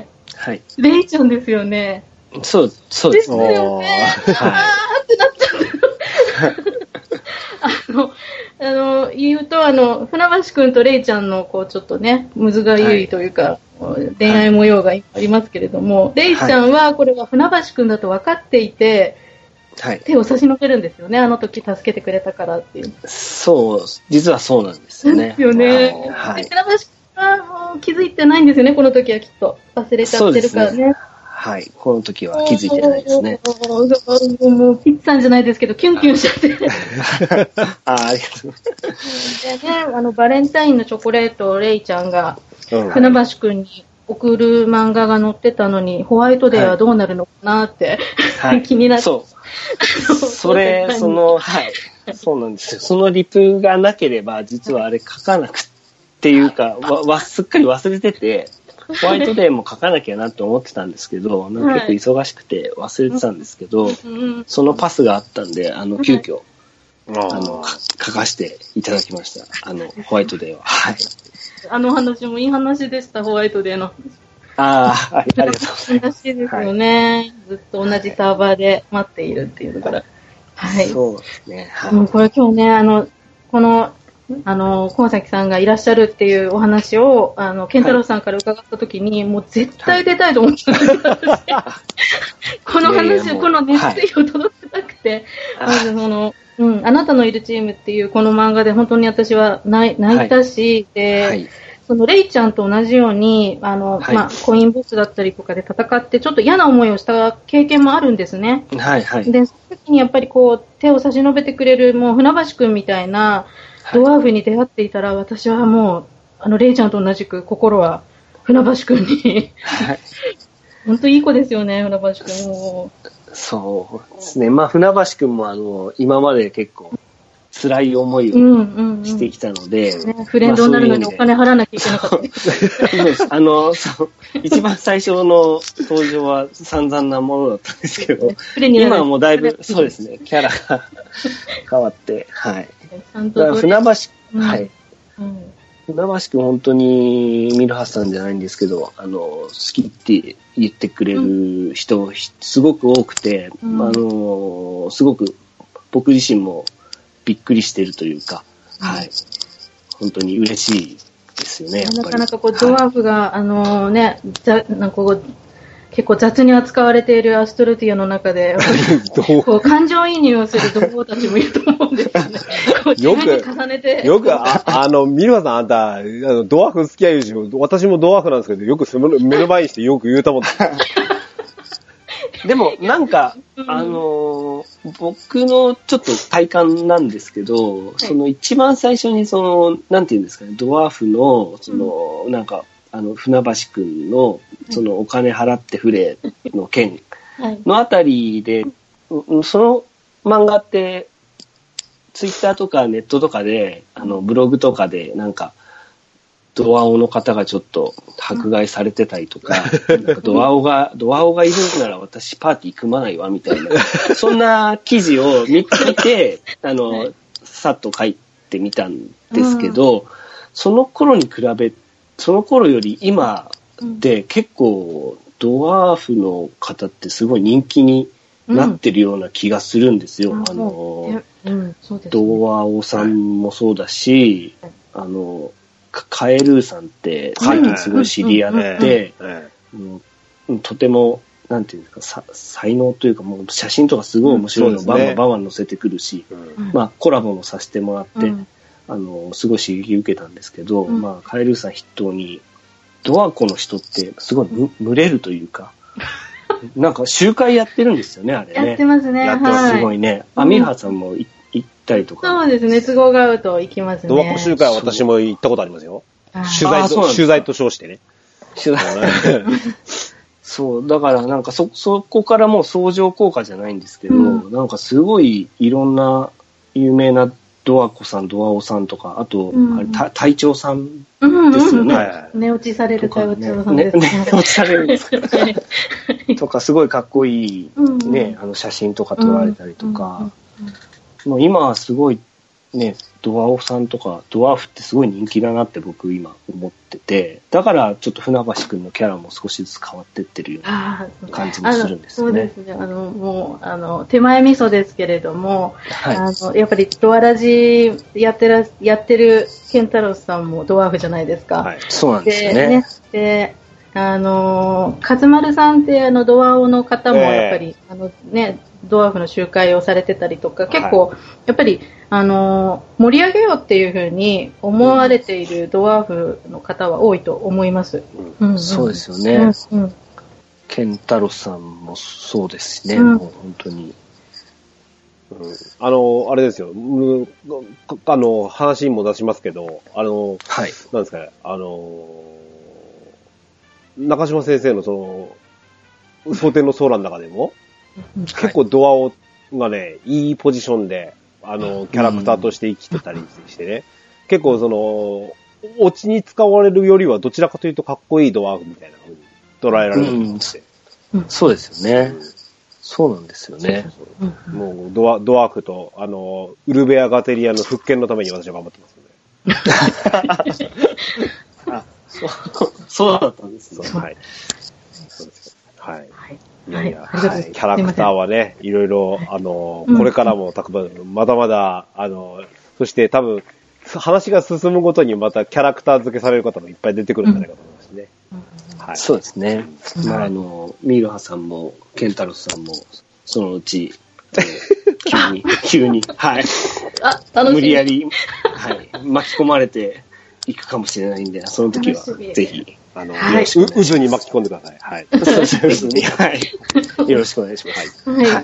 はい。 レイちゃんですよね。 そうですね。 ですよね。あーってなったんだよ。言うと、船橋くんとレイちゃんの、こう、ちょっとね、むずがゆいというか、はい、恋愛模様がありますけれども、レイちゃんは、これは船橋くんだと分かっていて、はい、手を差し伸べるんですよね、あの時助けてくれたからっていう。 そう、実はそうなんですよね。 ですよね。はい、船橋くんはもう気づいてないんですよね、この時はきっと。忘れちゃってるからね。 はい、この時は気づいてないですね。 もうピッツさんじゃないですけど、キュンキュンしちゃって。 ありがとうございます。 でね、バレンタインのチョコレートをレイちゃんが、船橋くんに送る漫画が載ってたのに、ホワイトデーはどうなるのかなって、はい、気になって。 そう。そうなんですよ。そのリプがなければ、実はあれ書かなくっていうか、すっかり忘れてて、ホワイトデーも書かなきゃなって思ってたんですけど、結構忙しくて忘れてたんですけど、そのパスがあったんで、急遽、書かせていただきました。ホワイトデーは。はい。 話もいい話でした、ホワイトデーの。 ありがとうございます。 いい話ですよね、はい。ずっと同じサーバーで待っているっていうのから。はい。 そうですね。 はい。これ今日ね、この、駒崎さんがいらっしゃるっていうお話を、健太郎さんから伺ったときに、もう絶対出たいと思ってたんですよ。この話、この熱意を届けたくて、あなたのいるチームっていうこの漫画で本当に私は泣いたし、で、そのレイちゃんと同じように、コインボスだったりとかで戦って、ちょっと嫌な思いをした経験もあるんですね。 はいはい。 で、その時にやっぱりこう、手を差し伸べてくれる、もう船橋くんみたいな、ドワーフに出会っていたら、私はもう、レイちゃんと同じく心は船橋くんに、はい、本当いい子ですよね、船橋くんも。 そうですね。船橋くんも今まで結構辛い思いをしてきたので、 フレンドになるのにお金払わなきゃいけなかった。 そう一番最初の登場は散々なものだったんですけど、今はもうだいぶ、そうですね、キャラが変わって、はい。だから船橋、はい。船橋くん本当にミルハスさんじゃないんですけど、好きって言ってくれる人、すごく多くて、すごく僕自身もびっくりしてるというか、はい。本当に嬉しいですよね、やっぱり。 なかなかこう、ドワーフが、ね、なんかこう、結構雑に扱われているアストルティアの中で、こう感情移入をする同胞たちもいると思うんですよね。こう自分に重ねて。 よく、ミルハさん、あんた、ドワーフ好きや言うし、私もドワーフなんですけど、よく目の前にしてよく言うたもん。 でも、なんか、僕のちょっと体感なんですけど、その一番最初になんていうんですかね、ドワーフの、なんか、船橋くんの、お金払ってフレの件のあたりで、その漫画って、ツイッターとかネットとかで、ブログとかで、なんか、ドワオの方がちょっと迫害されてたりとか、なんかドワオがいるなら私パーティー組まないわ、みたいな、そんな記事を見て、さっと書いてみたんですけど、その頃より今で結構ドワーフの方ってすごい人気になってるような気がするんですよ。ドワオさんもそうだし、カエルーさんって最近すごい知り合って、とても、なんていうんですか、才能というか、もう写真とかすごい面白いのをバンバン載せてくるし、まあコラボもさせてもらって、すごい刺激受けたんですけど、まあカエルーさん筆頭に、ドワコの人ってすごい群れるというか、なんか集会やってるんですよね、あれね。 やってますね。 やってます、すごいね。ミルハさんも行ったりとか。 そうですね、都合が合うと行きますね。 ドワコ集会は私も行ったことありますよ。取材と称してね。 取材。そう、だからなんかそこからもう相乗効果じゃないんですけど、なんかすごいいろんな有名なドワコさん、ドワオさんとか、あと、隊長さんですよね。 寝落ちされる隊長さんですね。 寝落ちされるんですかとか、すごいかっこいいね、写真とか撮られたりとか、もう今はすごいね、ドワオさんとか、ドワーフってすごい人気だなって僕今思ってて、だからちょっと船橋くんのキャラも少しずつ変わってってるような感じもするんですよね。 そうですね。もう、手前味噌ですけれども、やっぱりドアラジやってるケンタロスさんもドワーフじゃないですか。 はい、そうなんですよね。 で、カズマルさんってドワオの方もやっぱり、ドワーフの集会をされてたりとか、結構、やっぱり、盛り上げようっていうふうに思われているドワーフの方は多いと思います。 そうですよね。ケンタロスさんもそうですしね、もう本当に。 あれですよ、話にも出しますけど、 はい。 なんですかね、中島先生の蒼天のソーラの中でも、結構ドアオがね、いいポジションで、キャラクターとして生きてたりしてね、結構オチに使われるよりはどちらかというとかっこいいドワーフみたいな風に捉えられるんですよ。 そうですよね。そうなんですよね。 もうドワーフと、ウルベア・ガテリアの復権のために私は頑張ってますので。 そうだったんですね。 はい。そうです。はい。キャラクターはね、いろいろ、これからもまだまだ、そして多分、話が進むごとにまたキャラクター付けされる方もいっぱい出てくるんじゃないかと思いますね。 はい。そうですね。まあ、ミールハさんも、ケンタロスさんも、そのうち、急に、はい。 楽しみ。 無理やり、はい、巻き込まれていくかもしれないんで、その時は、ぜひ、 渦に巻き込んでください。はい。 そうですね。はい。よろしくお願いします。はい。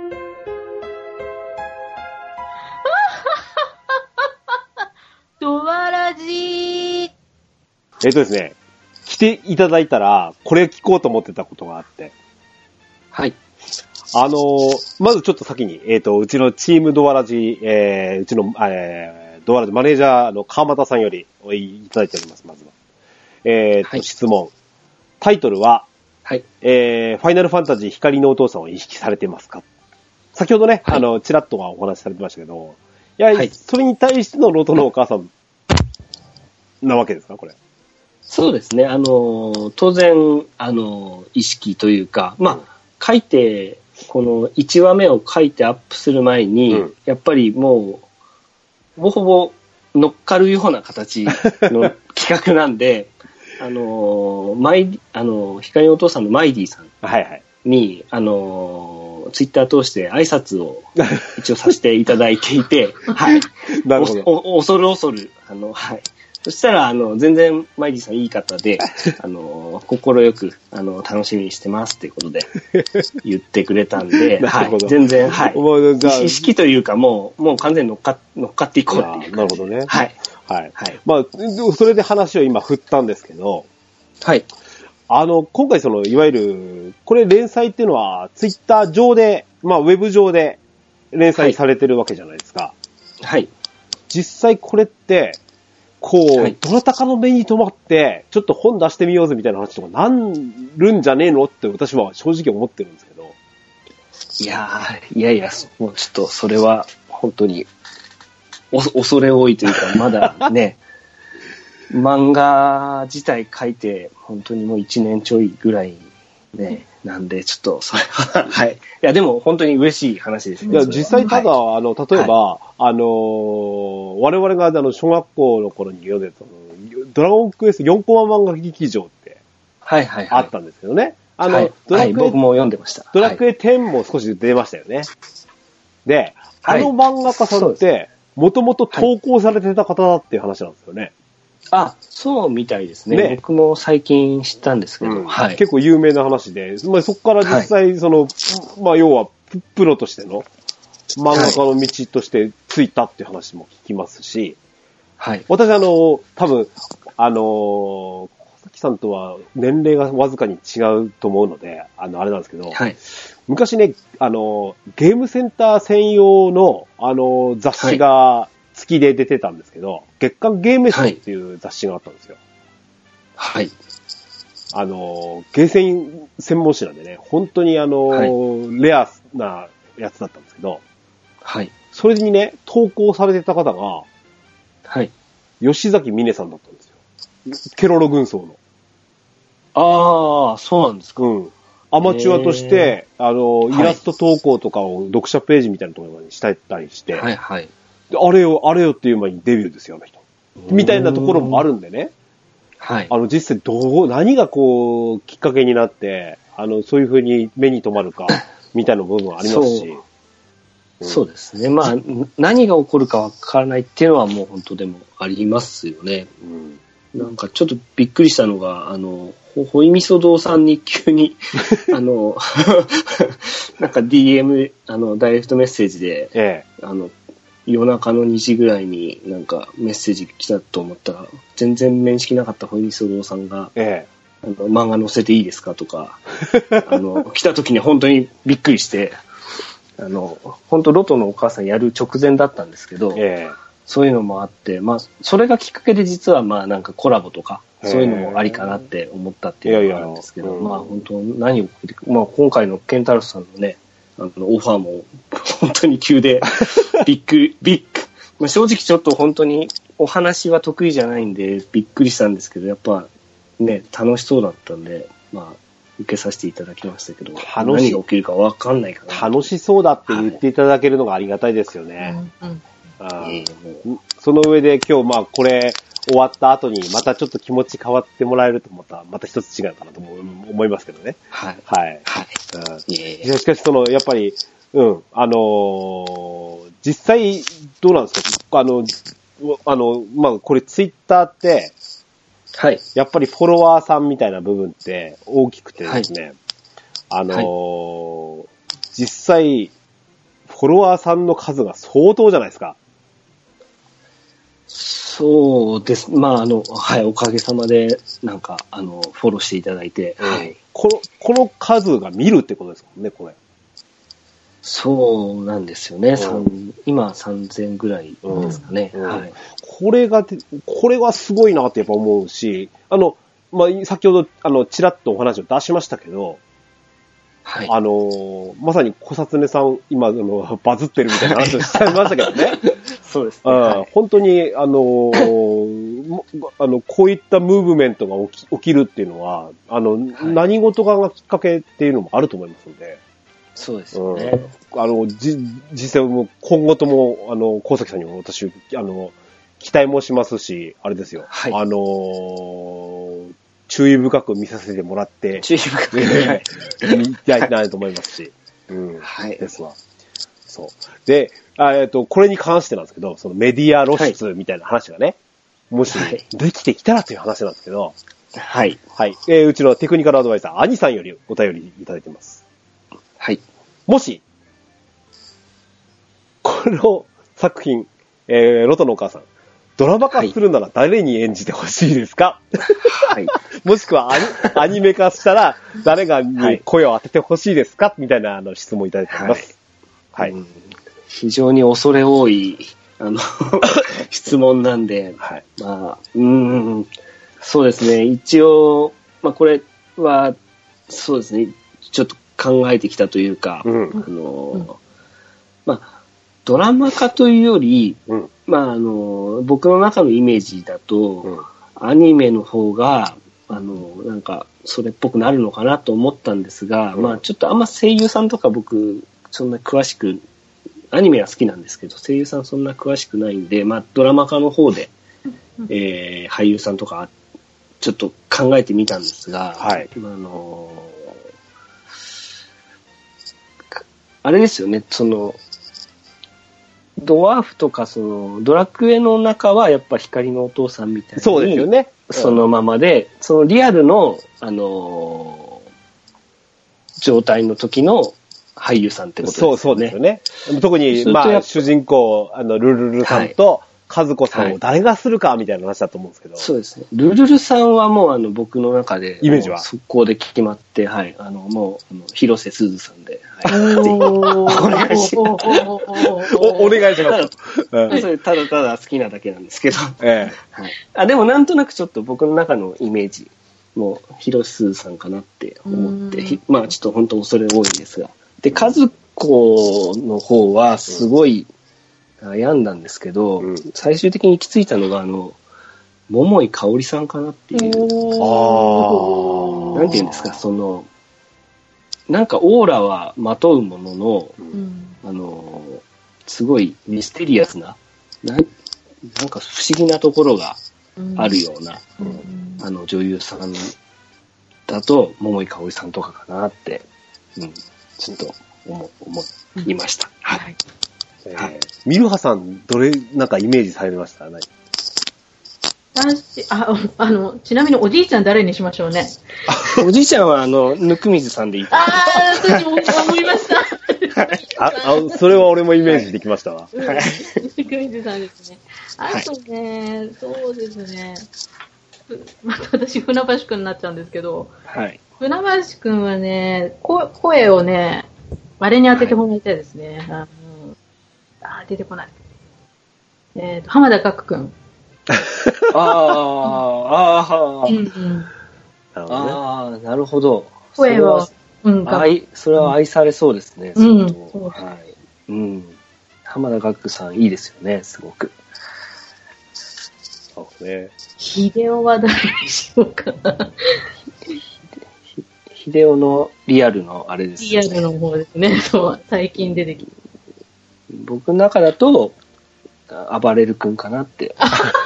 ドワラジー。 ですね、来ていただいたら、これ聞こうと思ってたことがあって。 はい。 まずちょっと先に、うちのチームドワラジ、うちの、ドワラジマネージャーの川又さんよりいただいております、まずは。はい、質問。タイトルは、 はい。 ファイナルファンタジー光のお父さんを意識されてますか？先ほどね、はい、ちらっとはお話しされてましたけど、やはり、それに対してのロトのお母さんなわけですか、これ。 そうですね。当然、意識というか、まあ、書いて、この1話目を書いてアップする前に、やっぱりもう、ほぼほぼ乗っかるような形のキ企画なんで、光のお父さんのマイディさんはいはい。 に、ツイッター通して挨拶を一応させていただいていて、はい。 なるほど。 恐る、はい。そしたら、全然、マイディさんいい方で、心よく、楽しみにしてますっていうことで、言ってくれたんで、はい。全然、はい。意識というか、もう完全に乗っかっていこうっていう。 なるほどね。 はい。 はい。はい。まあ、それで話を今振ったんですけど、 はい。 今回いわゆる、これ連載っていうのは、ツイッター上で、まあ、ウェブ上で連載されてるわけじゃないですか。 はい。 実際これって、どなたかの目に留まって、ちょっと本出してみようぜみたいな話とかなんるんじゃねえのって私は正直思ってるんですけど。 いや、もうちょっとそれは本当に恐れ多いというか、まだね、漫画自体書いて本当にもう1年ちょいぐらいね、なんでちょっとそれは、はい。いやでも本当に嬉しい話ですね。 いや実際ただ、例えば、我々が小学校の頃に読んでたドラゴンクエスト4コマ漫画劇場ってあったんですけどね。 僕も読んでました。 ドラクエ10も少し出ましたよね。で、漫画家さんって、もともと投稿されてた方だっていう話なんですよね。 あ、そうみたいですね。僕も最近知ったんですけど、 結構有名な話で、まあ、そこから実際、まあ、要は、プロとしての漫画家の道としてついたっていう話も聞きますし、 はい。 私多分、小崎さんとは年齢がわずかに違うと思うので、あれなんですけど、 はい。 昔ね、ゲームセンター専用の、雑誌が、月で出てたんですけど、月刊ゲームショーっていう雑誌があったんですよ。 はい。 ゲーセン専門誌なんでね、本当にレアなやつだったんですけど、 はい。 それにね、投稿されてた方が、 はい。 吉崎美音さんだったんですよ。ケロロ軍曹の。 ああ、そうなんですか。 うん。アマチュアとして、イラスト投稿とかを読者ページみたいなところにしたりして、 はいはい。 あれよっていう前にデビューですよ、あの人。みたいなところもあるんでね。 はい。 実際何がきっかけになって、そういう風に目に留まるか、みたいな部分はありますし。 そうですね。まあ、何が起こるかわからないっていうのはもう本当でもありますよね。なんかちょっとびっくりしたのが、ほいみそ堂さんに急に、なんか DM、ダイレクトメッセージで、夜中の2時ぐらいになんかメッセージ来たと思ったら、全然面識なかったホイミソロさんが、漫画載せていいですかとか、来た時に本当にびっくりして、本当ロトのお母さんやる直前だったんですけど、そういうのもあって、まあ、それがきっかけで実はまあなんかコラボとか、そういうのもありかなって思ったっていうのがあるんですけど、まあ本当何を、まあ今回のケンタロスさんのね、オファーも本当に急でびっくり、まあ、正直ちょっと本当にお話は得意じゃないんでびっくりしたんですけど、やっぱね、楽しそうだったんで、まあ受けさせていただきましたけど、何が起きるか分かんないかな。 楽しそうだって言っていただけるのがありがたいですよね。その上で今日まあこれ終わった後にまたちょっと気持ち変わってもらえるとまた一つ違うかなと思いますけどね。 はい。 はい。はい。しかしやっぱり、実際どうなんですか？まあこれツイッターって、 はい。 やっぱりフォロワーさんみたいな部分って大きくてですね、実際、フォロワーさんの数が相当じゃないですか。 そうです。まあ、はい、おかげさまで、なんか、フォローしていただいて、はい。 この数が見るってことですもんね、これ。 そうなんですよね。今3000ぐらいですかね。はい。 これはすごいなってやっぱ思うし、まあ、先ほど、ちらっとお話を出しましたけど、 はい。 まさに小札根さん、今、バズってるみたいな話をしちゃいましたけどね。 そうですね。はい、 本当に、こういったムーブメントが起きるっていうのは、何事がきっかけっていうのもあると思いますので。 そうですよね。 実際も今後とも、高崎さんにも私、聞期待もしますし、あれですよ。 はい注意深く見させてもらって、 注意深く、 見たいなと思いますし。 はい。 ですわ。そう。で、これに関してなんですけど、そのメディア露出みたいな話がね、もしできてきたらという話なんですけど、 はい。 はい。うちのテクニカルアドバイザー、兄さんよりお便りいただいてます。 はい。 もし、この作品、ロトのお母さん、ドラマ化するなら誰に演じてほしいですか？ はい。 もしくはアニメ化したら誰がに声を当ててほしいですか？みたいな質問いただいております。はい。はい、 非常に恐れ多い、質問なんで、 はい。 まあ、そうですね。一応、まあこれは、そうですね。ちょっと考えてきたというか、まあ、ドラマ化というより、まあ僕の中のイメージだと、アニメの方が、なんか、それっぽくなるのかなと思ったんですが、まあちょっとあんま声優さんとか僕、そんな詳しく、アニメは好きなんですけど、声優さんそんな詳しくないんで、まあドラマ化の方で、俳優さんとか、ちょっと考えてみたんですが、 はい。 あれですよね、ドワーフとかドラクエの中はやっぱ光のお父さんみたいにそうですよね、 そのままで、そのリアルの状態の時の俳優さんってことですよね。 そうですよね。特にまあ主人公ルルルさんと和子さんを誰がするかみたいな話だと思うんですけど。 そうですね。ルルルさんはもう僕の中でイメージは速攻で決まって、はい、もう広瀬すずさんで、はい、ぜひお願いします。 お願いします。 それただただ好きなだけなんですけど。 はい。 でもなんとなくちょっと僕の中のイメージ、もう広瀬すずさんかなって思って、まあちょっと本当恐れ多いんですが。で、和子の方はすごい悩んだんですけど、最終的に行き着いたのが桃井かおりさんかなっていう。なんていうんですか、なんかオーラはまとうものの、すごいミステリアスな、なんか不思議なところがあるような、女優さんだと、桃井かおりさんとかかなって、ちょっと思いました。はい。 ミルハさん、なんかイメージされました？ ちなみにおじいちゃん誰にしましょうね。 おじいちゃんはぬくみずさんでいい。 私も思いました。 それは俺もイメージできましたわ。 ぬくみずさんですね。あとね、そうですね。また私、船橋くんになっちゃうんですけど、 はい。 船橋くんはね、声をね、あれに当ててもらいたいですね。出てこない。浜田岳くん。 なるほど。 声は、 それは愛されそうですね。はい。浜田岳さんいいですよね、すごく。 そうね。 秀夫は誰にしようかな。 秀夫のリアルのあれですね。 リアルの方ですね。そう、最近出てきて。 僕の中だと、暴れる君かなって。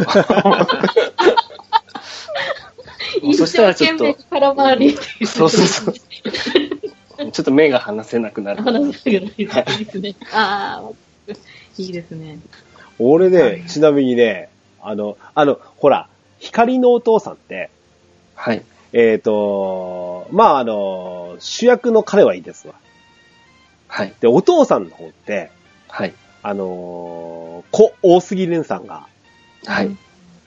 そしたらちょっと。空回り。 そう。ちょっと目が離せなくなる。 離せなくなる。いいですね。いいですね。 俺ね、ちなみにね、ほら、光のお父さんって、 はい。 まあ、主役の彼はいいですわ。 はい。 で、お父さんの方って、 はい。 大杉蓮さんが、 はい。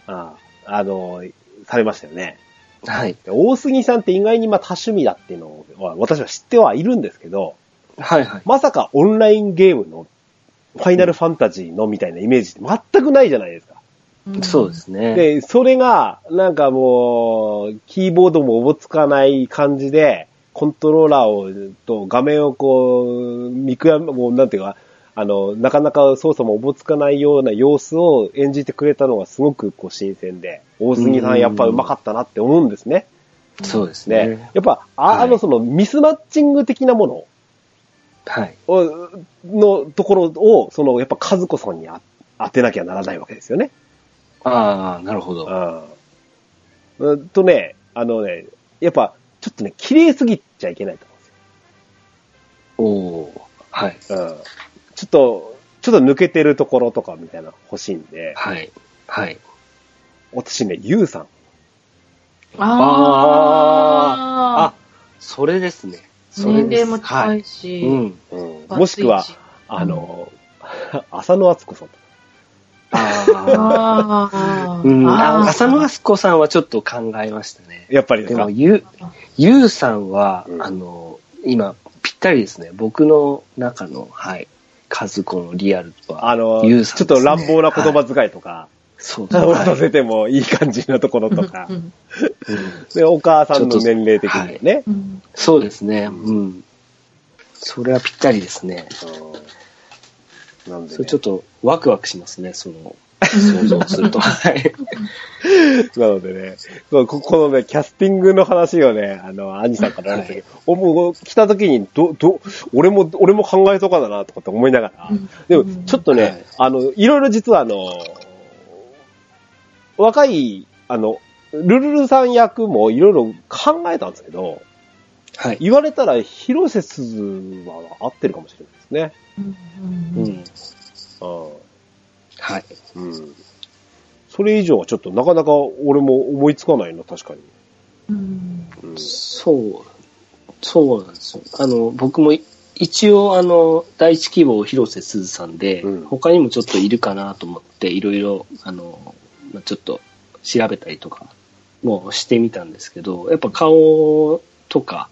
されましたよね。 はい。 大杉さんって意外に多趣味だっていうのは私は知ってはいるんですけど、 はいはい。 まさかオンラインゲームのファイナルファンタジーのみたいなイメージって全くないじゃないですか。 そうですね。 で、それが、なんかもう、キーボードもおぼつかない感じで、コントローラーと画面をなんていうか、なかなか操作もおぼつかないような様子を演じてくれたのがすごく新鮮で、大杉さんやっぱ上手かったなって思うんですね。 そうですね。 やっぱ、ミスマッチング的なもの、 はい。 のところを、やっぱ和子さんに当てなきゃならないわけですよね。 ああ、なるほど。 とね、やっぱ、ちょっとね、綺麗すぎちゃいけないと思うんですよ。はい。 ちょっと抜けてるところとかみたいな欲しいんで。 はい。はい。 私ね、ゆうさん。 あ、それですね。 年齢も近いし。 もしくは、浅野敦子さん。 浅野敦子さんはちょっと考えましたね。 やっぱりですか？ でも、ゆうさんは、今、ぴったりですね。僕の中の、はい。和子のリアルは、ゆうさんですね。 ちょっと乱暴な言葉遣いとか、 そうさせてもいい感じなところとか。で、お母さんの年齢的にね。 そうですね。それはぴったりですね。なんで、それちょっとワクワクしますね、想像すると。はい。 なのでね、このね、キャスティングの話をね、兄さんからあるんですけど、もう来た時に、俺も考えとかだなとかって思いながら、でも、ちょっとね、いろいろ実は若い、ルルルさん役もいろいろ考えたんですけど、はい。言われたら、広瀬すずは合ってるかもしれないですね。はい。それ以上はちょっとなかなか俺も思いつかないの、確かに。 そうなんですよ。僕も一応第一希望広瀬すずさんで、他にもちょっといるかなと思って、いろいろ、ちょっと調べたりとかもしてみたんですけど、やっぱ顔とか、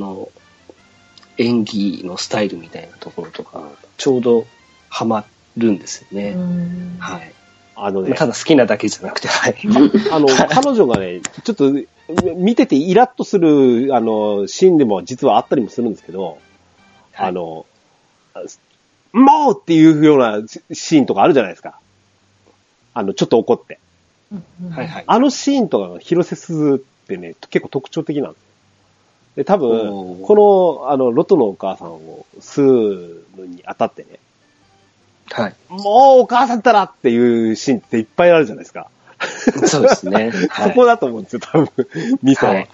演技のスタイルみたいなところとか、ちょうどハマるんですよね。はい。ただ好きなだけじゃなくて、はい。 彼女がね、ちょっと見ててイラッとする、シーンでも実はあったりもするんですけど、はい、もうっていうようなシーンとかあるじゃないですか。ちょっと怒って。はいはい。あのシーンとかの広瀬すずってね、結構特徴的なんですよ。で、多分、この、ロトのお母さんを吸うのにあたってね、はい。もうお母さんったらっていうシーンっていっぱいあるじゃないですか。 そうですね。 そこだと思うんですよ、多分、ミソは。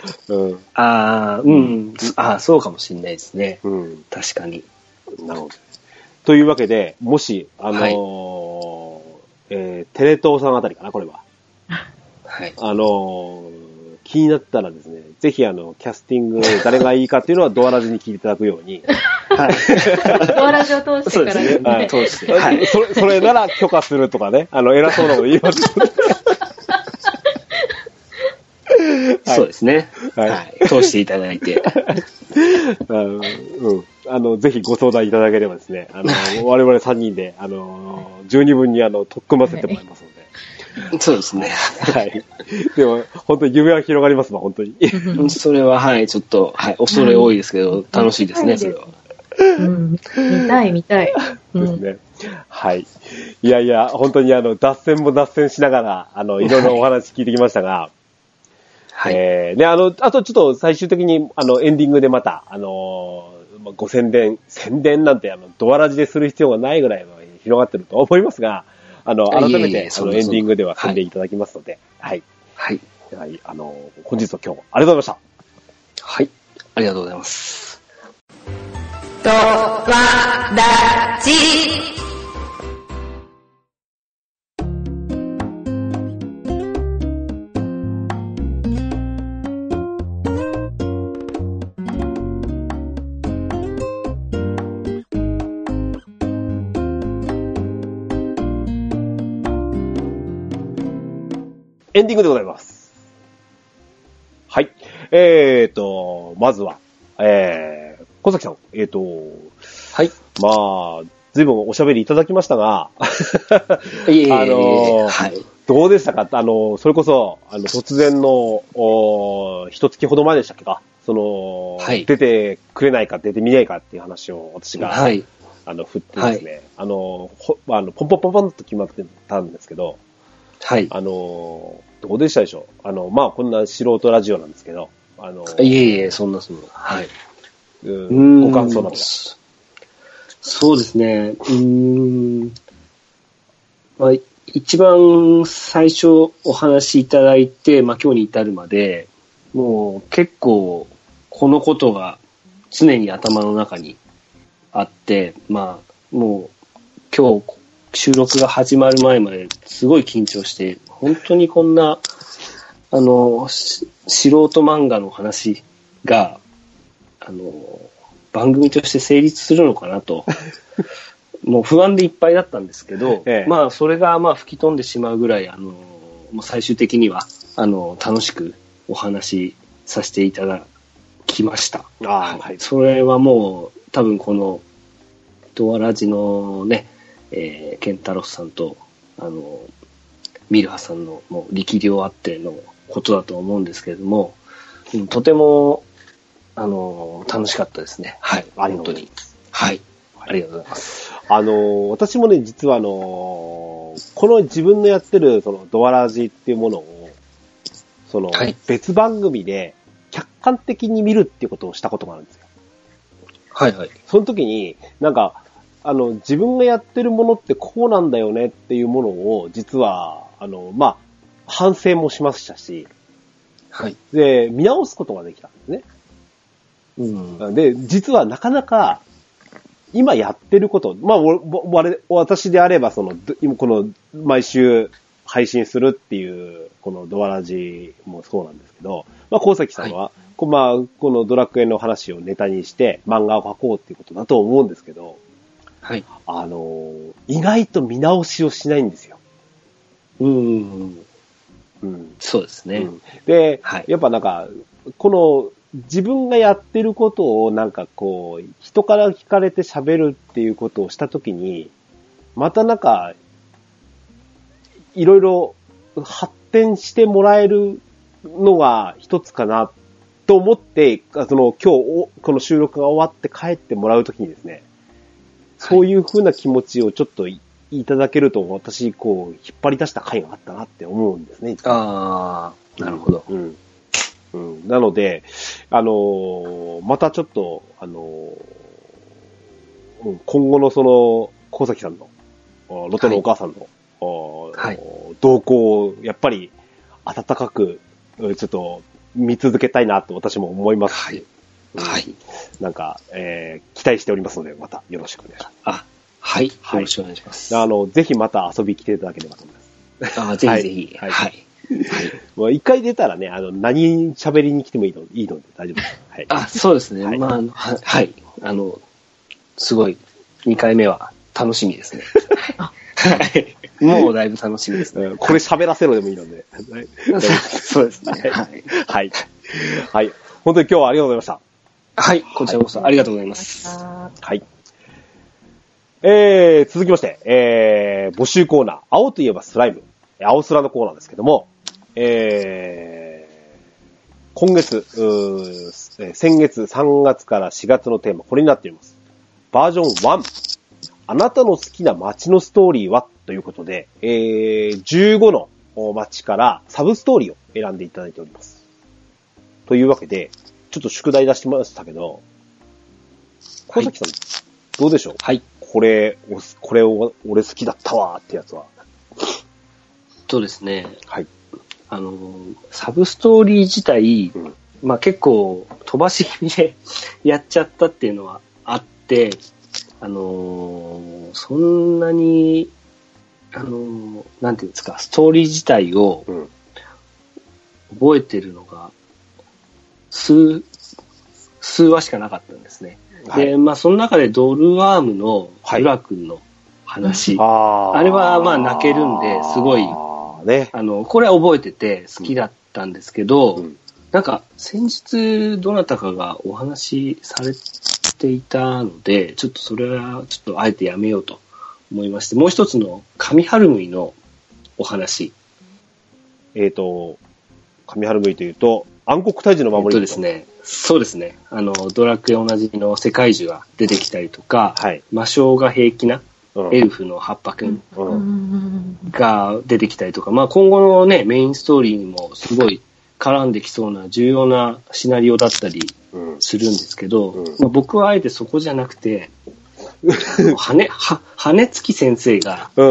そうかもしれないですね。確かに。 なるほど。というわけで、もし、テレ東さんあたりかな、これは。はい。気になったらですね、ぜひキャスティング誰がいいかっていうのはドアラジに聞いていただくように。 はい。ドアラジを通してからですね。はい、 通して。はい。それなら許可するとかね、偉そうなこと言います。 そうですね。はい。通していただいて。 ぜひご相談いただければですね、我々3人で、十二分に取っ組ませてもらいますので。 そうですね。 はい。でも、本当に夢は広がりますわ、本当に。 それは、はい、ちょっと、はい、恐れ多いですけど、楽しいですね、それは。 見たい。 ですね。はい。いやいや、本当に脱線も脱線しながら、いろいろお話聞いてきましたが、はい。あとちょっと最終的に、エンディングでまた、ご宣伝なんて、ドアラジでする必要がないぐらい広がってると思いますが、改めて、エンディングでは宣伝いただきますので、はい。はい。はい。本日は今日、ありがとうございました。 はい。ありがとうございます。 ドワラジエンディングでございます。はい。まずは、小崎さん、はい。まあ、随分おしゃべりいただきましたが、はい。どうでしたか？それこそ、突然の、一月ほど前でしたっけか？はい、出てくれないか、出てみないかっていう話を私が、はい。振ってですね、はい、ポンポンポンポンと決まってたんですけど、はい。どうでしたでしょう？まあ、こんな素人ラジオなんですけど、 いえ、そんな。はい。 ご感想なんですそうですね。まあ、 一番最初お話しいただいて、まあ今日に至るまで、もう結構このことが常に頭の中にあって、まあもう今日収録が始まる前まですごい緊張して、本当にこんな、素人漫画の話が、番組として成立するのかなと、もう不安でいっぱいだったんですけど、まあそれがまあ吹き飛んでしまうぐらい、もう最終的には、楽しくお話しさせていただきました。はい。それはもう多分この、ドアラジのね、ケンタロスさんと、ミルハさんのもう力量あってのことだと思うんですけれども、とても、楽しかったですね。はい。本当に。はい。ありがとうございます。 私もね、実はこの自分のやってる、その、ドアラジっていうものを、はい、別番組で客観的に見るっていうことをしたことがあるんですよ。 はいはい。 その時に、なんか、自分がやってるものってこうなんだよねっていうものを、実は、まあ、反省もしましたし、 はい。 で、見直すことができたんですね。 うん。 で、実はなかなか、今やってること、まあ、私であれば、この、毎週配信するっていう、このドアラジもそうなんですけど、まあ、高崎さんは、はい、まあ、このドラクエの話をネタにして漫画を描こうっていうことだと思うんですけど、 はい。 意外と見直しをしないんですよ。 うん。そうですね。 で、はい、やっぱなんか、この、自分がやってることをなんかこう、人から聞かれて喋るっていうことをしたときに、またなんか、いろいろ発展してもらえるのが一つかなと思って、今日、この収録が終わって帰ってもらうときにですね、そういう風な気持ちをちょっといただけると、私、こう、引っ張り出した回があったなって思うんですね。 ああ、なるほど。 なので、またちょっと、今後のその、高崎さんの、ロトのお母さんの、はい、動向を、やっぱり、温かく、ちょっと、見続けたいなと私も思いますし、 はい。 なんか、期待しておりますので、またよろしくお願いします。 はい。よろしくお願いします。 ぜひまた遊び来ていただければと思います。 ぜひぜひ。 はい。もう一回出たらね、何喋りに来てもいいので大丈夫です。 はい。そうですね。はい、まあ、はい。すごい、2回目は楽しみですね。はい。もうだいぶ楽しみですね。 これ喋らせろでもいいので。 そうですね。はい。 はい。はい。本当に今日はありがとうございました。 はい。こちらこそありがとうございます。 はい。続きまして、募集コーナー、青といえばスライム、青スラのコーナーですけども、今月、先月3月から4月のテーマ、これになっています。バージョン1、あなたの好きな街のストーリーはということで、15の街からサブストーリーを選んでいただいております。というわけで、ちょっと宿題出してましたけど、小崎さん、どうでしょう？ はい。 これを俺好きだったわーってやつは。 そうですね。 はい。 サブストーリー自体、まあ結構飛ばし気味でやっちゃったっていうのはあって、そんなに、なんていうんですか、ストーリー自体を覚えてるのが、数話しかなかったんですね。はい、で、まあその中でドルワームのブラ君の話、あれはまあ泣けるんで、すごい、 ね、 これは覚えてて好きだったんですけど、なんか先日どなたかがお話しされていたので、ちょっとそれはちょっとあえてやめようと思いまして、もう一つの上春むいのお話。 上春むいというと、暗黒退治の守りですね。そうですね。ドラクエおなじみの世界樹が出てきたりとか、はい、魔性が平気なエルフの葉っぱくんが出てきたりとか、まあ今後のね、メインストーリーにもすごい絡んできそうな重要なシナリオだったりするんですけど、まあ、僕はあえてそこじ羽根月先生が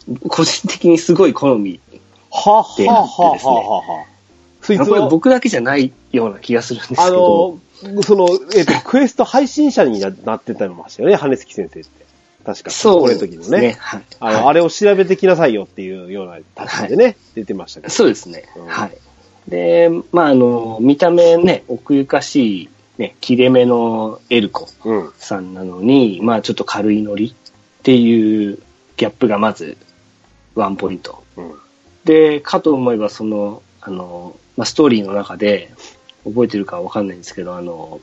個人的にすごい好みはであってですね。 そいつこれ僕だけじゃないような気がするんですけど。 クエスト配信者になってたりましたよね、羽根月先生って。確か。 そうこれの時もね。 はい。 あれを調べてきなさいよっていうような立場でね、はい、出てましたけど。 そうですね。はい。で、見た目ね、奥ゆかしい、ね、切れ目のエルコさんなのに、ちょっと軽いノリっていうギャップがまず、ワンポイント。で、かと思えば、ストーリーの中で、覚えてるかわかんないんですけど、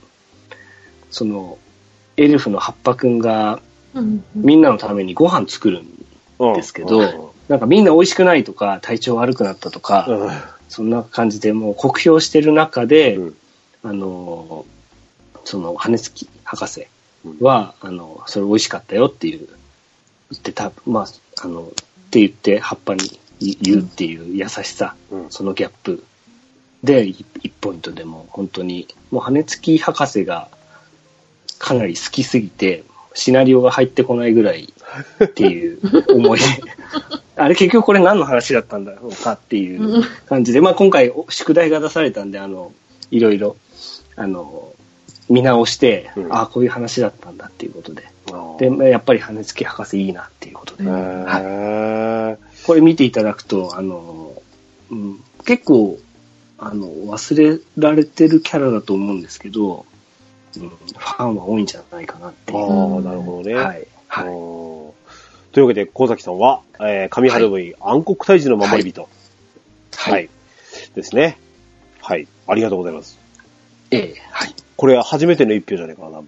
エルフの葉っぱくんが、みんなのためにご飯作るんですけど、なんかみんな美味しくないとか、体調悪くなったとか、そんな感じでもう酷評してる中で、羽根付博士は、それ美味しかったよっていう、って言って葉っぱに言うっていう優しさ、そのギャップで1ポイントでも本当に、もう羽根付博士がかなり好きすぎて、シナリオが入ってこないぐらいっていう思いで、あれ結局これ何の話だったんだろうかっていう感じで、今回宿題が出されたんで、いろいろ、見直して、こういう話だったんだっていうことで。で、やっぱり羽根付博士いいなっていうことで。はい、これ見ていただくと、結構、忘れられてるキャラだと思うんですけど、ファンは多いんじゃないかなっていう。 なるほどね。 はい。はい。 というわけで、神崎さんは、上春部暗黒退治の守り人。はい。ですね。はい。ありがとうございます。 はい。 これは初めての一票じゃないかな。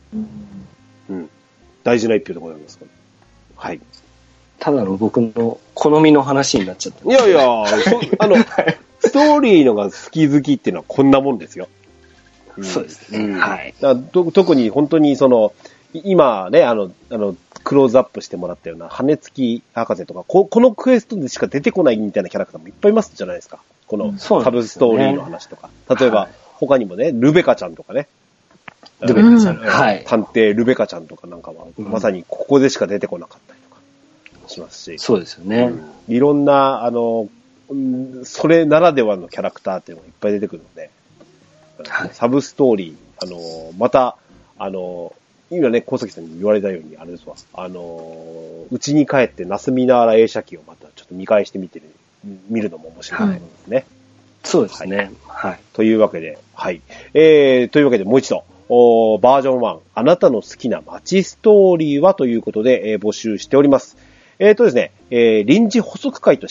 大事な一票でございます。はい。 ただの僕の好みの話になっちゃった。 いや、ストーリーのが好き好きっていうのはこんなもんですよ。 そうですね。はい。 特に本当に今ね、クローズアップしてもらったような羽根付博士とか、このクエストでしか出てこないみたいなキャラクターもいっぱいいますじゃないですか。このサブストーリーの話とか。例えば、他にもね、ルベカちゃんとかね。 ルベカちゃん。はい。 探偵ルベカちゃんとかなんかは、まさにここでしか出てこなかったりとかしますし。 そうですよね。 いろんな、それならではのキャラクターっていうのがいっぱい出てくるので、サブストーリー、また、今ね、小崎さんに言われたように、あれですわ、うちに帰ってナスミナーラ映写機をまたちょっと見返して見るのも面白いですね。 そうですね。はい。 というわけで、はい。というわけでもう一度、バージョン1、あなたの好きな街ストーリーはということで、募集しております。ですね、臨時補足会として、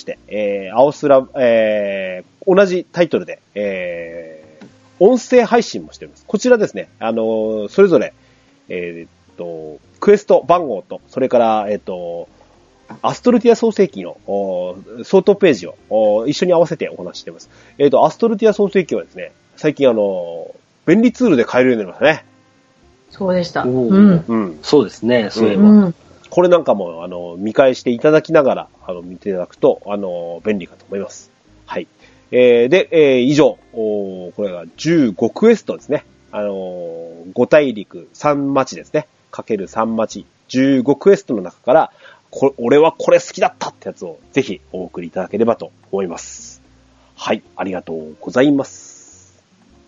青スラ、同じタイトルで、音声配信もしております。こちらですね、それぞれ、クエスト番号と、それから、アストルティア創世記の相当ページを一緒に合わせてお話しています。アストルティア創世記はですね、最近便利ツールで買えるようになりましたね。 そうでした。 そうですね、そういえば。 これなんかも、見返していただきながら、見ていただくと、便利かと思います。はい。で、以上、これが15クエストですね。5大陸3町ですね。かける3町、15クエストの中から、俺はこれ好きだったってやつをぜひお送りいただければと思います。はい、ありがとうございます。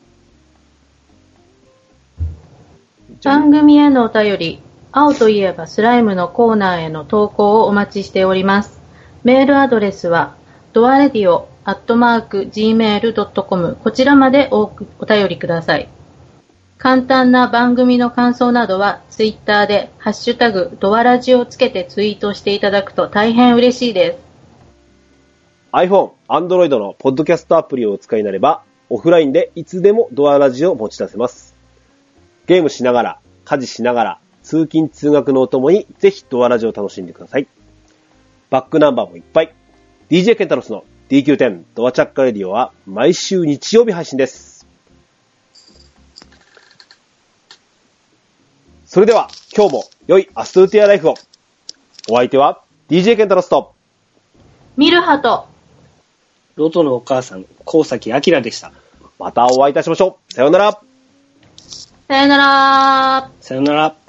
番組へのお便り、青といえばスライムのコーナーへの投稿をお待ちしております。メールアドレスは、doaradio@gmail.com こちらまでお便りください。簡単な番組の感想などは、ツイッターで、ハッシュタグ、ドアラジをつけてツイートしていただくと大変嬉しいです。 iPhone、Android のポッドキャストアプリをお使いになれば、オフラインでいつでもドアラジを持ち出せます。ゲームしながら、家事しながら、通勤通学のお供にぜひドアラジを楽しんでください。バックナンバーもいっぱい。DJ ケンタロスの DQ10 ドアチャッカレディオは毎週日曜日配信です。それでは今日も良いアストルティアライフを。お相手は DJ ケンタロスとミルハとロトのお母さん高崎明でした。 またお会いいたしましょう。さようなら。 さようなら。 さようなら。